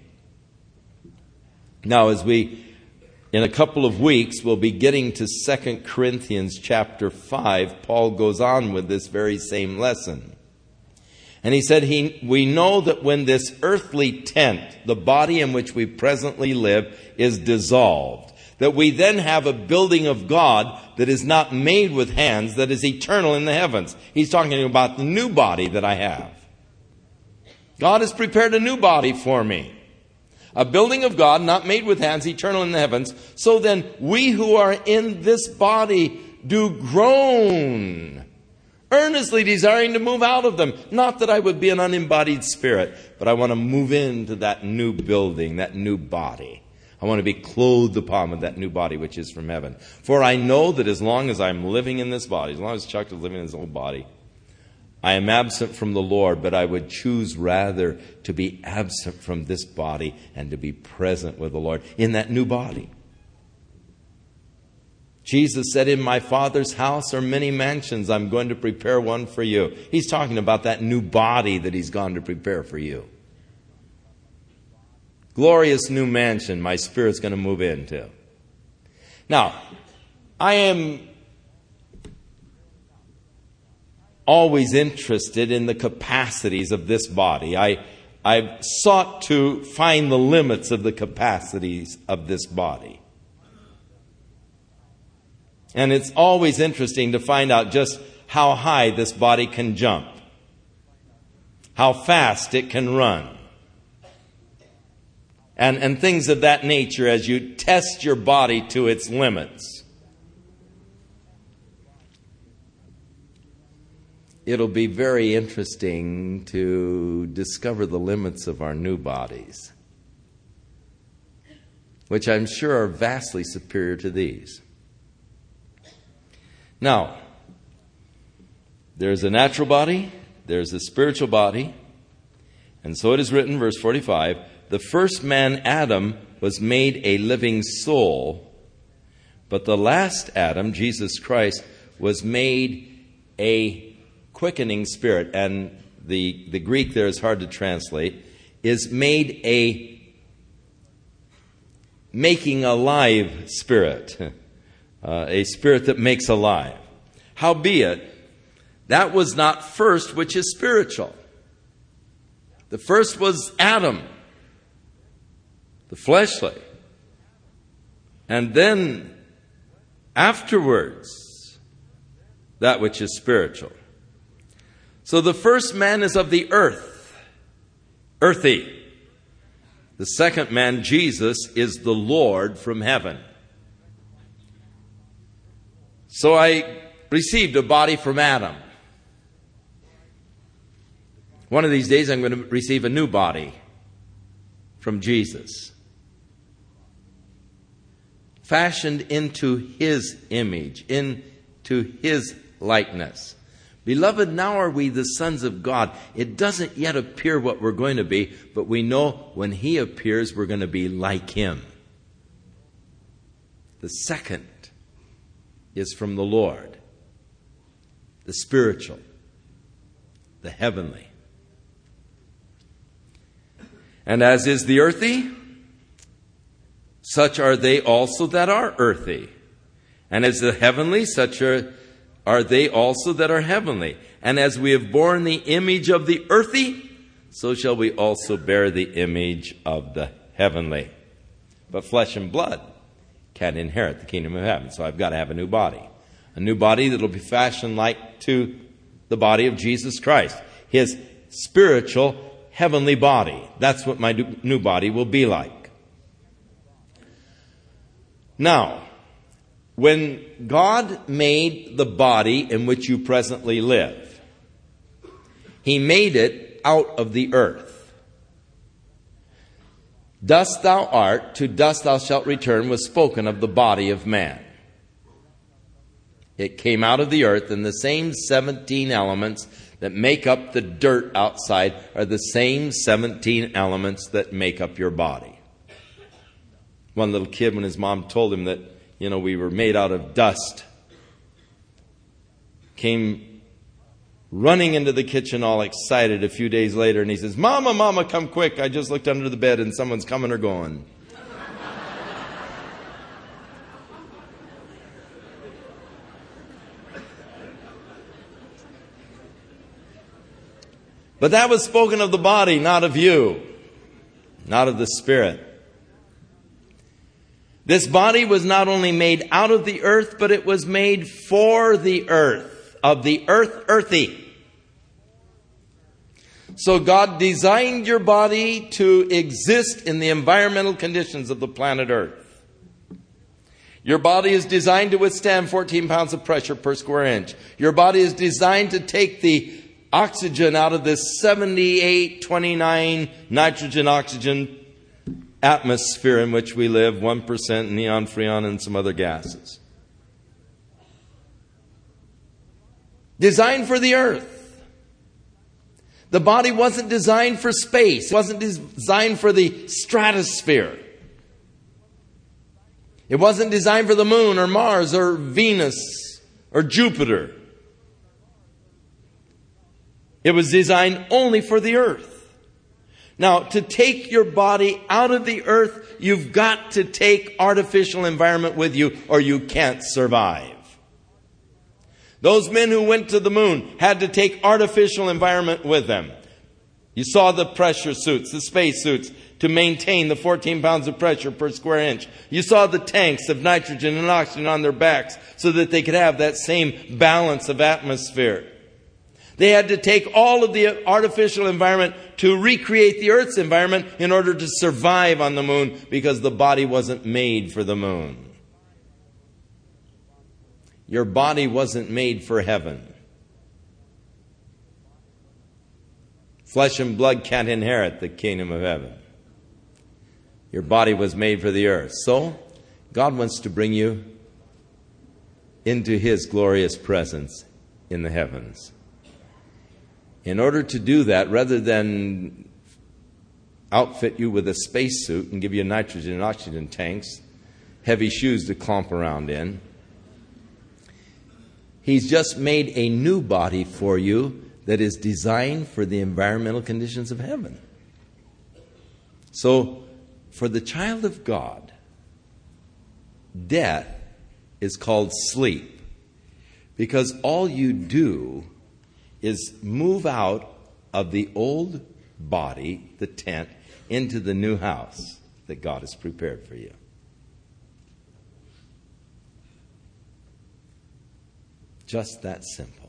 Now, as we, in a couple of weeks, we'll be getting to Second Corinthians chapter five, Paul goes on with this very same lesson. And he said, he, we know that when this earthly tent, the body in which we presently live, is dissolved, that we then have a building of God that is not made with hands, that is eternal in the heavens. He's talking about the new body that I have. God has prepared a new body for me. A building of God, not made with hands, eternal in the heavens. So then, we who are in this body do groan, earnestly desiring to move out of them. Not that I would be an unembodied spirit, but I want to move into that new building, that new body. I want to be clothed upon with that new body which is from heaven. For I know that as long as I'm living in this body, as long as Chuck is living in his old body, I am absent from the Lord, but I would choose rather to be absent from this body and to be present with the Lord in that new body. Jesus said, in my Father's house are many mansions. I'm going to prepare one for you. He's talking about that new body that he's gone to prepare for you. Glorious new mansion my spirit's going to move into. Now, I am always interested in the capacities of this body. I, I've sought to find the limits of the capacities of this body. And it's always interesting to find out just how high this body can jump, how fast it can run, and, and things of that nature as you test your body to its limits. It'll be very interesting to discover the limits of our new bodies, which I'm sure are vastly superior to these. Now, there's a natural body, there's a spiritual body, and so it is written, verse forty-five, the first man, Adam, was made a living soul, but the last Adam, Jesus Christ, was made a quickening spirit. And the, the Greek there is hard to translate, is made a making alive spirit. Uh, a spirit that makes alive. Howbeit, that was not first which is spiritual. The first was Adam, the fleshly. And then, afterwards, that which is spiritual. So the first man is of the earth, earthy. The second man, Jesus, is the Lord from heaven. So I received a body from Adam. One of these days I'm going to receive a new body from Jesus, fashioned into his image, into his likeness. Beloved, now are we the sons of God. It doesn't yet appear what we're going to be, but we know when he appears we're going to be like him. The second is from the Lord, the spiritual, the heavenly. And as is the earthy, such are they also that are earthy. And as the heavenly, such are, are they also that are heavenly. And as we have borne the image of the earthy, so shall we also bear the image of the heavenly. But flesh and blood can't inherit the kingdom of heaven. So I've got to have a new body. A new body that will be fashioned like to the body of Jesus Christ. His spiritual, heavenly body. That's what my new body will be like. Now, when God made the body in which you presently live, he made it out of the earth. Dust thou art, to dust thou shalt return, was spoken of the body of man. It came out of the earth, and the same seventeen elements that make up the dirt outside are the same seventeen elements that make up your body. One little kid, when his mom told him that, you know, we were made out of dust, came running into the kitchen all excited a few days later, and he says, Mama, Mama, come quick. I just looked under the bed and someone's coming or going. But that was spoken of the body, not of you, not of the spirit. This body was not only made out of the earth, but it was made for the earth, of the earth earthy. So God designed your body to exist in the environmental conditions of the planet Earth. Your body is designed to withstand fourteen pounds of pressure per square inch. Your body is designed to take the oxygen out of this seventy-eight twenty-nine nitrogen oxygen atmosphere in which we live, one percent neon, freon, and some other gases. Designed for the earth. The body wasn't designed for space. It wasn't designed for the stratosphere. It wasn't designed for the moon or Mars or Venus or Jupiter. It was designed only for the earth. Now, to take your body out of the earth, you've got to take artificial environment with you or you can't survive. Those men who went to the moon had to take artificial environment with them. You saw the pressure suits, the space suits, to maintain the fourteen pounds of pressure per square inch. You saw the tanks of nitrogen and oxygen on their backs so that they could have that same balance of atmosphere. They had to take all of the artificial environment to recreate the Earth's environment in order to survive on the moon because the body wasn't made for the moon. Your body wasn't made for heaven. Flesh and blood can't inherit the kingdom of heaven. Your body was made for the earth. So, God wants to bring you into His glorious presence in the heavens. In order to do that, rather than outfit you with a spacesuit and give you nitrogen and oxygen tanks, heavy shoes to clomp around in, He's just made a new body for you that is designed for the environmental conditions of heaven. So, for the child of God, death is called sleep because all you do is move out of the old body, the tent, into the new house that God has prepared for you. Just that simple.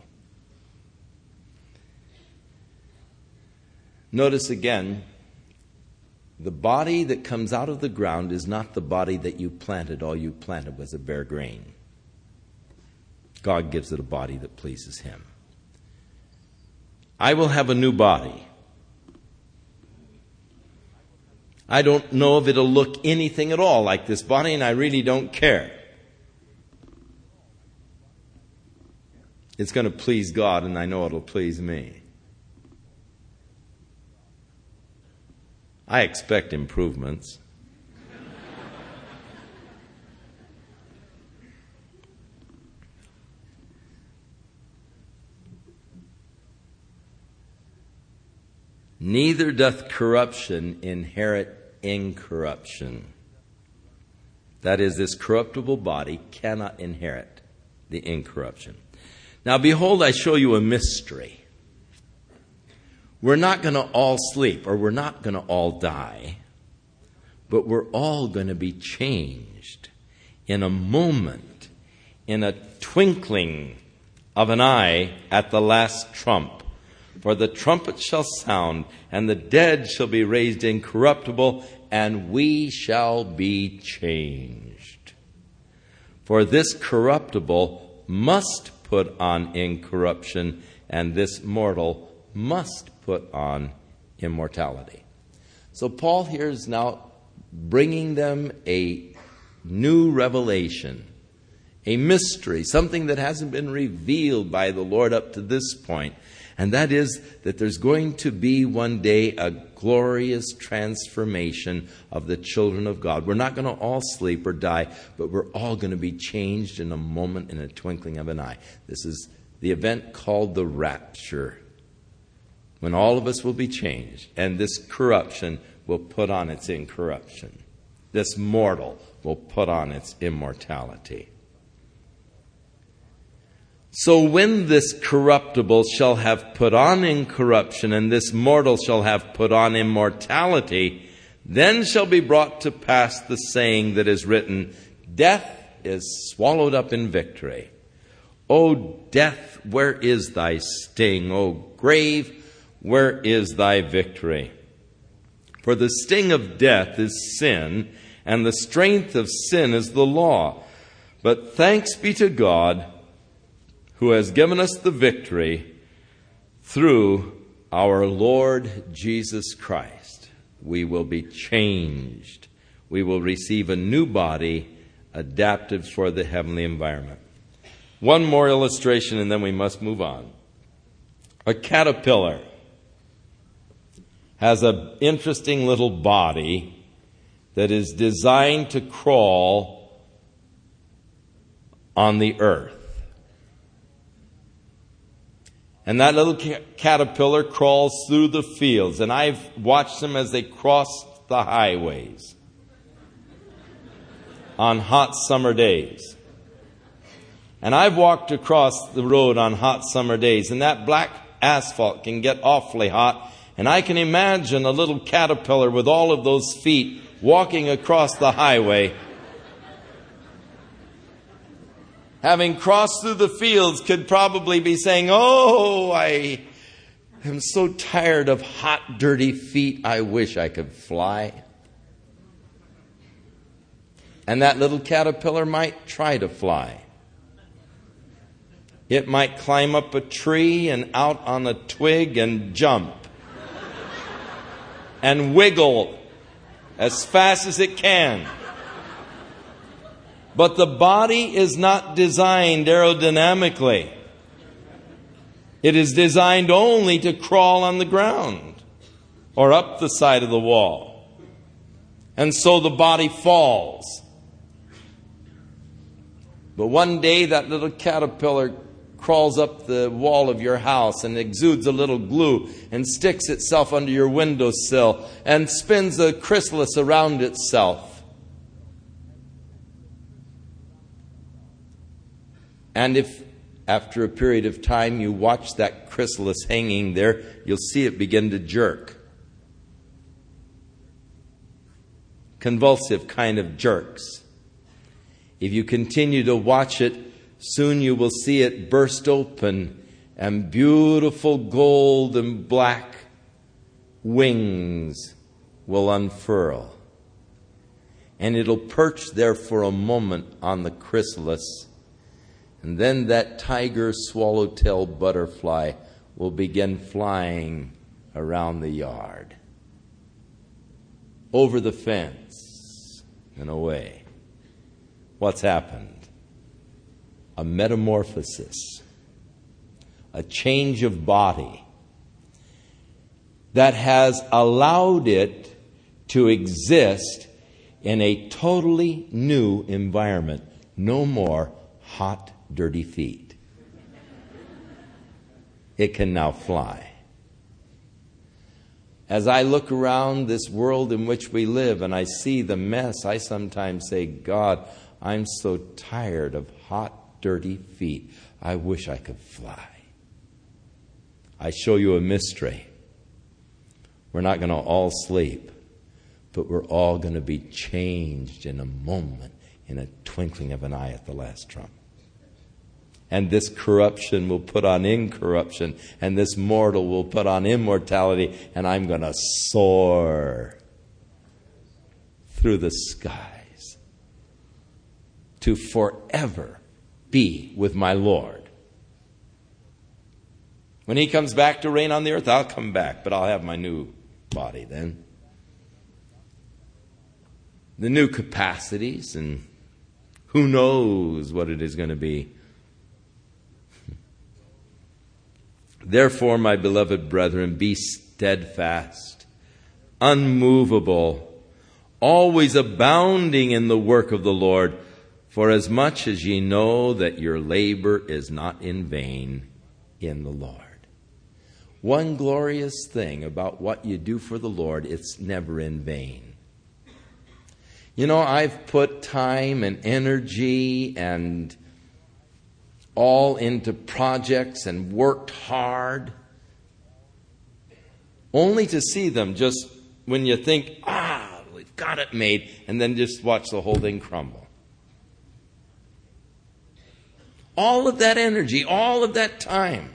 Notice again, the body that comes out of the ground is not the body that you planted. All you planted was a bare grain. God gives it a body that pleases Him. I will have a new body. I don't know if it'll look anything at all like this body, and I really don't care. It's going to please God, and I know it'll please me. I expect improvements. Neither doth corruption inherit incorruption. That is, this corruptible body cannot inherit the incorruption. Now, behold, I show you a mystery. We're not going to all sleep, or we're not going to all die, but we're all going to be changed in a moment, in a twinkling of an eye at the last trump. For the trumpet shall sound, and the dead shall be raised incorruptible, and we shall be changed. For this corruptible must put on incorruption, and this mortal must put on immortality. So Paul here is now bringing them a new revelation, a mystery, something that hasn't been revealed by the Lord up to this point. And that is that there's going to be one day a glorious transformation of the children of God. We're not going to all sleep or die, but we're all going to be changed in a moment, in a twinkling of an eye. This is the event called the rapture, when all of us will be changed, and this corruption will put on its incorruption. This mortal will put on its immortality. So when this corruptible shall have put on incorruption, and this mortal shall have put on immortality, then shall be brought to pass the saying that is written, Death is swallowed up in victory. O death, where is thy sting? O grave, where is thy victory? For the sting of death is sin, and the strength of sin is the law. But thanks be to God, who has given us the victory through our Lord Jesus Christ. We will be changed. We will receive a new body adapted for the heavenly environment. One more illustration and then we must move on. A caterpillar. has an interesting little body that is designed to crawl on the earth. And that little ca- caterpillar crawls through the fields, and I've watched them as they cross the highways on hot summer days. And I've walked across the road on hot summer days, and that black asphalt can get awfully hot, and I can imagine a little caterpillar with all of those feet walking across the highway, having crossed through the fields, could probably be saying, "Oh, I am so tired of hot, dirty feet. I wish I could fly." And that little caterpillar might try to fly. It might climb up a tree and out on a twig and jump and wiggle as fast as it can. But the body is not designed aerodynamically. It is designed only to crawl on the ground or up the side of the wall. And so the body falls. But one day that little caterpillar crawls up the wall of your house and exudes a little glue and sticks itself under your windowsill and spins a chrysalis around itself. And if after a period of time you watch that chrysalis hanging there, you'll see it begin to jerk. Convulsive kind of jerks. If you continue to watch it, soon you will see it burst open and beautiful gold and black wings will unfurl. And it'll perch there for a moment on the chrysalis. And then that tiger swallowtail butterfly will begin flying around the yard, over the fence and away. What's happened? A metamorphosis, a change of body that has allowed it to exist in a totally new environment. No more hot, dirty feet. It can now fly. As I look around this world in which we live and I see the mess, I sometimes say, "God, I'm so tired of hot, dirty feet. I wish I could fly." I show you a mystery. We're not going to all sleep, but we're all going to be changed in a moment, in a twinkling of an eye at the last trump. And this corruption will put on incorruption, and this mortal will put on immortality, and I'm going to soar through the skies to forever be with my Lord. When He comes back to reign on the earth, I'll come back, but I'll have my new body then. The new capacities, and who knows what it is going to be. Therefore, my beloved brethren, be steadfast, unmovable, always abounding in the work of the Lord, for as much as ye know that your labor is not in vain in the Lord. One glorious thing about what you do for the Lord, it's never in vain. You know, I've put time and energy and all into projects and worked hard, only to see them just when you think, ah, we've got it made, and then just watch the whole thing crumble. All of that energy, all of that time,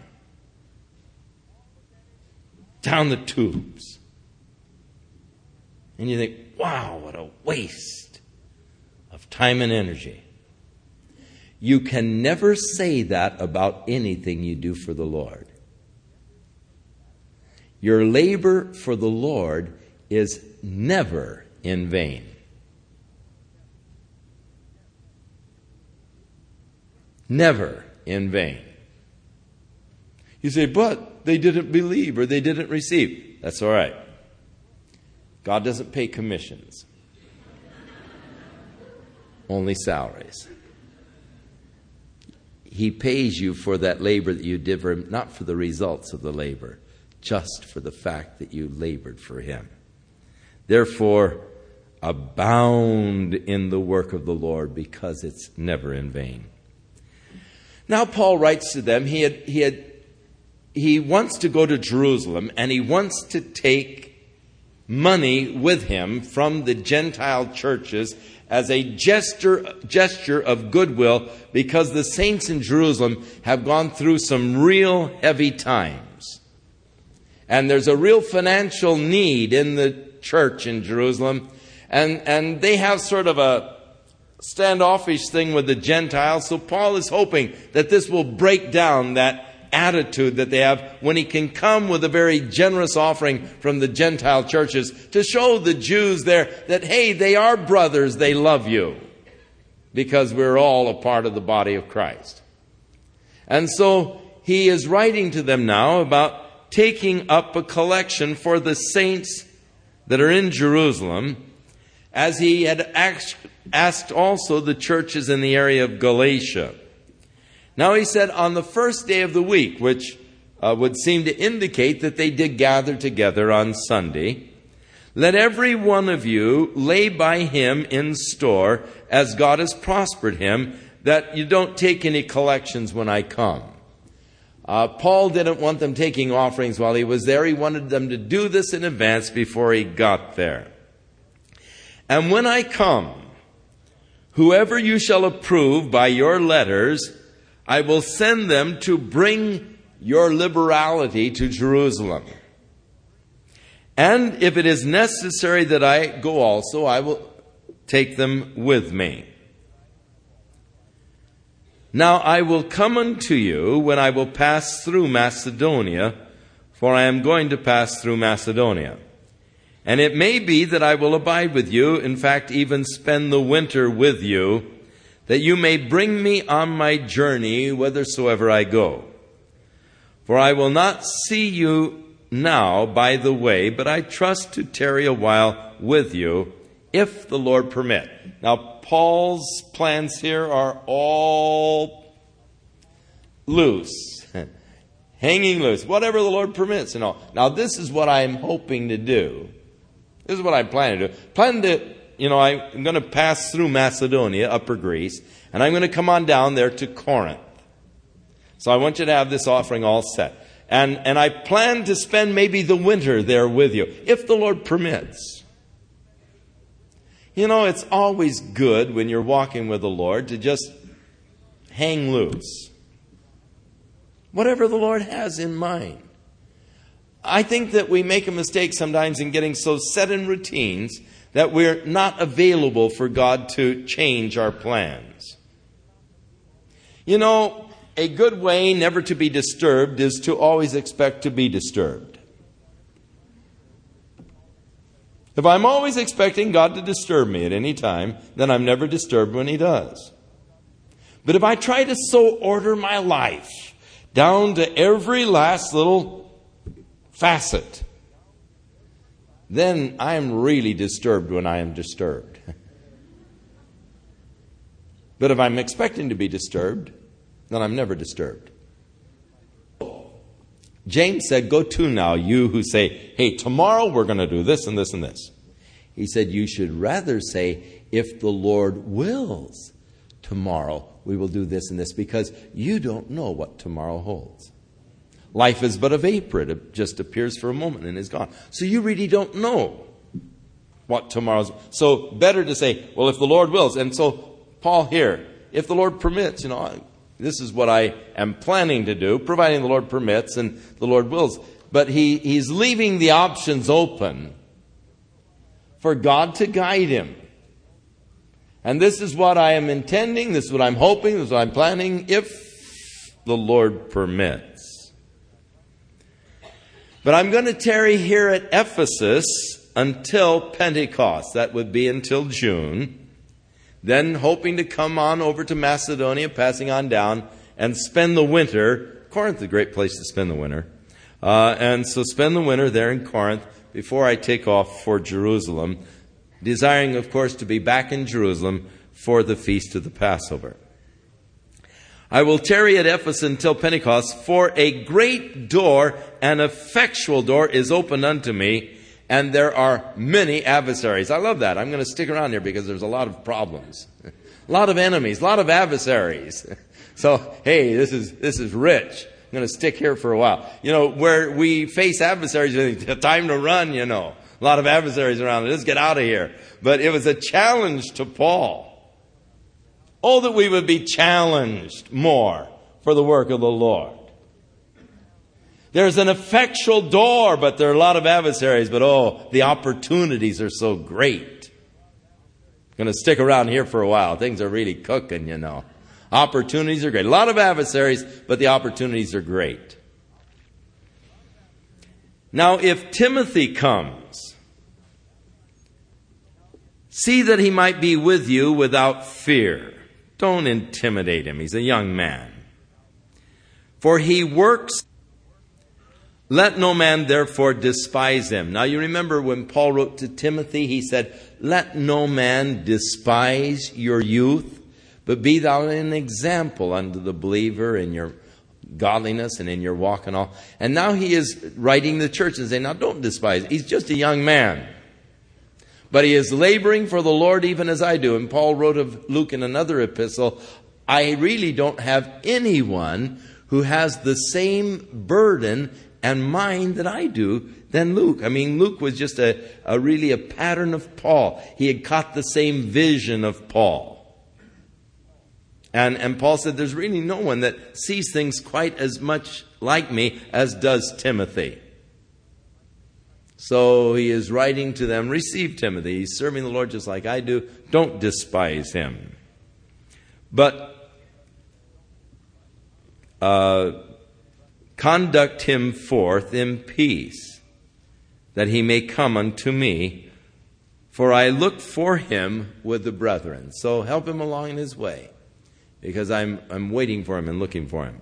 down the tubes. And you think, wow, what a waste of time and energy. You can never say that about anything you do for the Lord. Your labor for the Lord is never in vain. Never in vain. You say, but they didn't believe or they didn't receive. That's all right. God doesn't pay commissions. Only salaries. He pays you for that labor that you did for Him, not for the results of the labor, just for the fact that you labored for Him. Therefore, abound in the work of the Lord, because it's never in vain. Now Paul writes to them, he had, he had, he wants to go to Jerusalem, and he wants to take money with him from the Gentile churches as a gesture, gesture of goodwill, because the saints in Jerusalem have gone through some real heavy times. And there's a real financial need in the church in Jerusalem. And, and they have sort of a standoffish thing with the Gentiles. So Paul is hoping that this will break down that attitude that they have when he can come with a very generous offering from the Gentile churches to show the Jews there that, hey, they are brothers, they love you, because we're all a part of the body of Christ. And so he is writing to them now about taking up a collection for the saints that are in Jerusalem, as he had asked also the churches in the area of Galatia. Now he said, on the first day of the week, which uh, would seem to indicate that they did gather together on Sunday, let every one of you lay by him in store as God has prospered him, that you don't take any collections when I come. Uh, Paul didn't want them taking offerings while he was there. He wanted them to do this in advance before he got there. And when I come, whoever you shall approve by your letters, I will send them to bring your liberality to Jerusalem. And if it is necessary that I go also, I will take them with me. Now I will come unto you when I will pass through Macedonia, for I am going to pass through Macedonia. And it may be that I will abide with you, in fact, even spend the winter with you, that you may bring me on my journey whithersoever I go. For I will not see you now by the way, but I trust to tarry a while with you, if the Lord permit. Now, Paul's plans here are all loose, hanging loose, whatever the Lord permits and all. Now, this is what I'm hoping to do. This is what I plan to do. Plan to, you know, I'm going to pass through Macedonia, Upper Greece, and I'm going to come on down there to Corinth. So I want you to have this offering all set. And, and I plan to spend maybe the winter there with you, if the Lord permits. You know, it's always good when you're walking with the Lord to just hang loose. Whatever the Lord has in mind. I think that we make a mistake sometimes in getting so set in routines that we're not available for God to change our plans. You know, a good way never to be disturbed is to always expect to be disturbed. If I'm always expecting God to disturb me at any time, then I'm never disturbed when He does. But if I try to so order my life down to every last little facet, then I am really disturbed when I am disturbed. But if I'm expecting to be disturbed, then I'm never disturbed. James said, go to now, you who say, hey, tomorrow we're going to do this and this and this. He said, you should rather say, if the Lord wills, tomorrow we will do this and this, because you don't know what tomorrow holds. Life is but a vapor. It just appears for a moment and is gone. So you really don't know what tomorrow's. So better to say, well, if the Lord wills. And so Paul here, if the Lord permits, you know, this is what I am planning to do, providing the Lord permits and the Lord wills. But he, he's leaving the options open for God to guide him. And this is what I am intending, this is what I'm hoping, this is what I'm planning, if the Lord permits. But I'm going to tarry here at Ephesus until Pentecost. That would be until June. Then hoping to come on over to Macedonia, passing on down, and spend the winter. Corinth is a great place to spend the winter. Uh, and so spend the winter there in Corinth before I take off for Jerusalem, desiring, of course, to be back in Jerusalem for the feast of the Passover. I will tarry at Ephesus until Pentecost, for a great door, an effectual door, is opened unto me, and there are many adversaries. I love that. I'm going to stick around here because there's a lot of problems, a lot of enemies, a lot of adversaries. So, hey, this is this is rich. I'm going to stick here for a while. You know, where we face adversaries, it's time to run, you know. A lot of adversaries around. Let's get out of here. But it was a challenge to Paul. Oh, that we would be challenged more for the work of the Lord. There's an effectual door, but there are a lot of adversaries. But oh, the opportunities are so great. I'm going to stick around here for a while. Things are really cooking, you know. Opportunities are great. A lot of adversaries, but the opportunities are great. Now, if Timothy comes, see that he might be with you without fear. Don't intimidate him. He's a young man. For he works. Let no man therefore despise him. Now you remember when Paul wrote to Timothy, he said, let no man despise your youth, but be thou an example unto the believer in your godliness and in your walk and all. And now he is writing the church and saying, now don't despise. He's just a young man. But he is laboring for the Lord even as I do. And Paul wrote of Luke in another epistle, I really don't have anyone who has the same burden and mind that I do than Luke. I mean, Luke was just a, a really a pattern of Paul. He had caught the same vision of Paul. And, and Paul said, there's really no one that sees things quite as much like me as does Timothy. So he is writing to them, receive Timothy. He's serving the Lord just like I do. Don't despise him. But uh, conduct him forth in peace, that he may come unto me, for I look for him with the brethren. So help him along in his way, because I'm, I'm waiting for him and looking for him.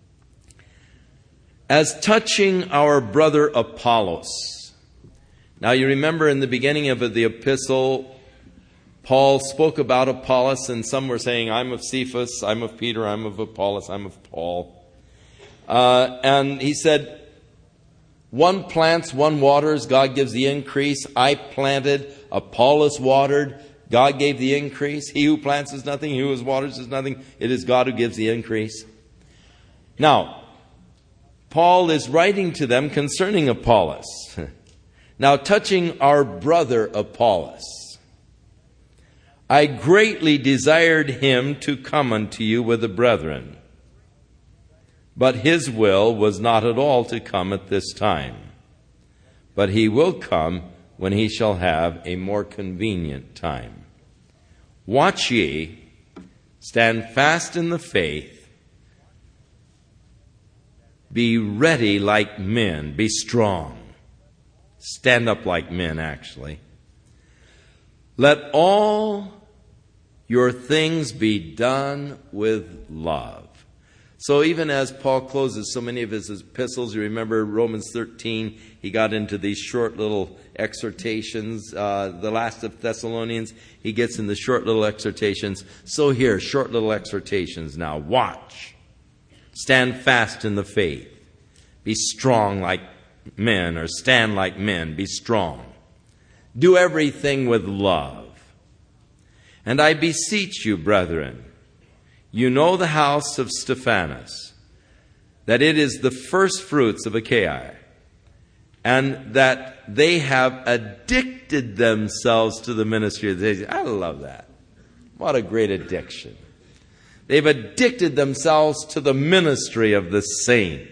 As touching our brother Apollos. Now you remember in the beginning of the epistle, Paul spoke about Apollos, and some were saying, I'm of Cephas, I'm of Peter, I'm of Apollos, I'm of Paul. Uh, and he said, one plants, one waters, God gives the increase. I planted, Apollos watered, God gave the increase. He who plants is nothing, he who waters is nothing. It is God who gives the increase. Now, Paul is writing to them concerning Apollos. Now, touching our brother Apollos, I greatly desired him to come unto you with the brethren, but his will was not at all to come at this time. But he will come when he shall have a more convenient time. Watch ye, stand fast in the faith, be ready like men, be strong. Stand up like men, actually. Let all your things be done with love. So even as Paul closes so many of his epistles, you remember Romans thirteen, he got into these short little exhortations. Uh, the last of Thessalonians, he gets in the short little exhortations. So here, short little exhortations now. Watch. Stand fast in the faith. Be strong like men, or stand like men. Be strong. Do everything with love. And I beseech you, brethren, you know the house of Stephanas, that it is the first fruits of Achaia, and that they have addicted themselves to the ministry of the saints. I love that. What a great addiction. They've addicted themselves to the ministry of the saints.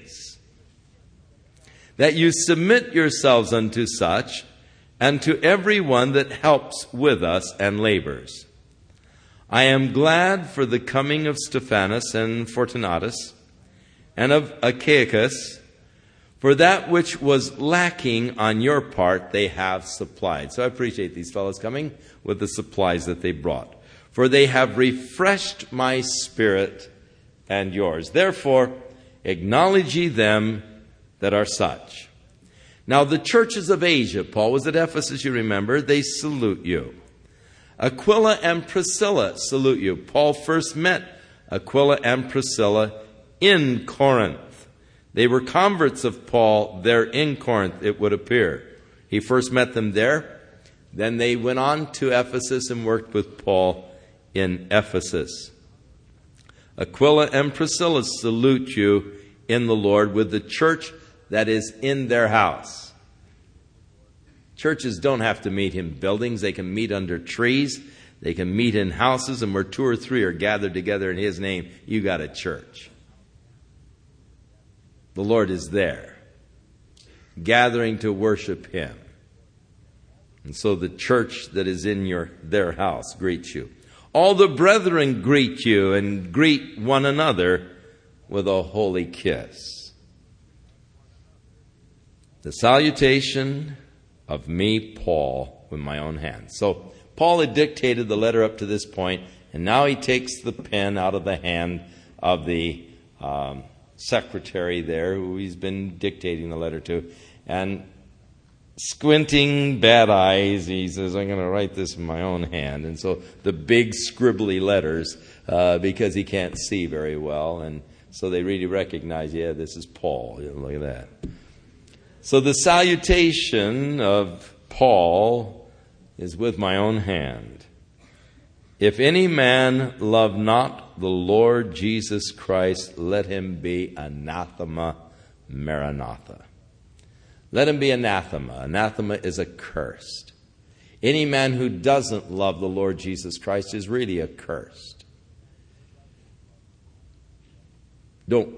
That you submit yourselves unto such, and to every one that helps with us and labors. I am glad for the coming of Stephanas and Fortunatus, and of Achaicus, for that which was lacking on your part they have supplied. So I appreciate these fellows coming with the supplies that they brought. For they have refreshed my spirit and yours. Therefore, acknowledge ye them that are such. Now the churches of Asia, Paul was at Ephesus, you remember, they salute you. Aquila and Priscilla salute you. Paul first met Aquila and Priscilla in Corinth. They were converts of Paul there in Corinth, it would appear. He first met them there. Then they went on to Ephesus and worked with Paul in Ephesus. Aquila and Priscilla salute you in the Lord with the church that is in their house. Churches don't have to meet in buildings. They can meet under trees. They can meet in houses. And where two or three are gathered together in His name, you got a church. The Lord is there, gathering to worship Him. And so the church that is in your their house greets you. All the brethren greet you and greet one another with a holy kiss. The salutation of me, Paul, with my own hand. So Paul had dictated the letter up to this point, and now he takes the pen out of the hand of the um, secretary there, who he's been dictating the letter to, and squinting bad eyes, he says, I'm going to write this in my own hand. And so the big scribbly letters, uh, because he can't see very well, and so they really recognize, yeah, this is Paul. You know, look at that. So the salutation of Paul is with my own hand. If any man love not the Lord Jesus Christ, let him be anathema maranatha. Let him be anathema. Anathema is accursed. Any man who doesn't love the Lord Jesus Christ is really accursed. Don't.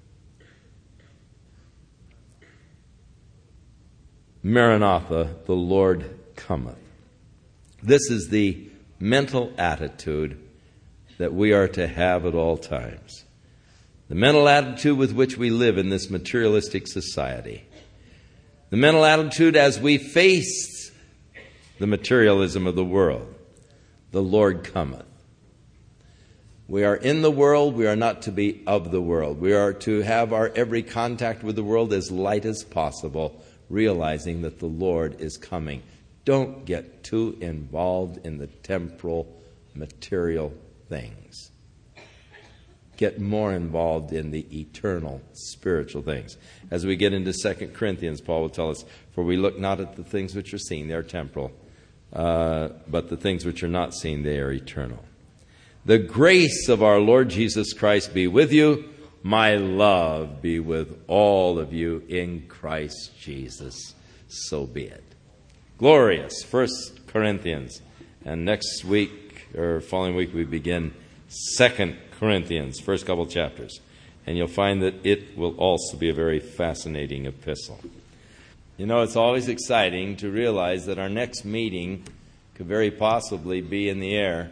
Maranatha, the Lord cometh. This is the mental attitude that we are to have at all times. The mental attitude with which we live in this materialistic society. The mental attitude as we face the materialism of the world. The Lord cometh. We are in the world. We are not to be of the world. We are to have our every contact with the world as light as possible, realizing that the Lord is coming. Don't get too involved in the temporal, material things. Get more involved in the eternal, spiritual things. As we get into Second Corinthians, Paul will tell us, for we look not at the things which are seen, they are temporal, uh, but the things which are not seen, they are eternal. The grace of our Lord Jesus Christ be with you. My love be with all of you in Christ Jesus. So be it. Glorious. First Corinthians. And next week, or following week, we begin Second Corinthians, first couple chapters. And you'll find that it will also be a very fascinating epistle. You know, it's always exciting to realize that our next meeting could very possibly be in the air.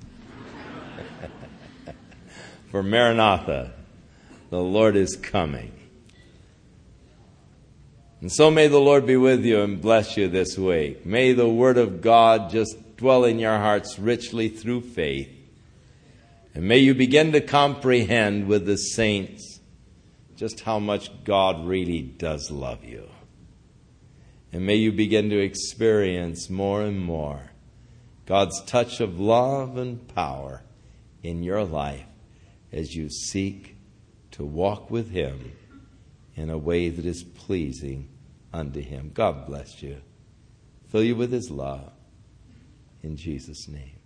For Maranatha, the Lord is coming. And so may the Lord be with you and bless you this week. May the Word of God just dwell in your hearts richly through faith. And may you begin to comprehend with the saints just how much God really does love you. And may you begin to experience more and more God's touch of love and power in your life as you seek to walk with Him in a way that is pleasing unto Him. God bless you. Fill you with His love. In Jesus' name.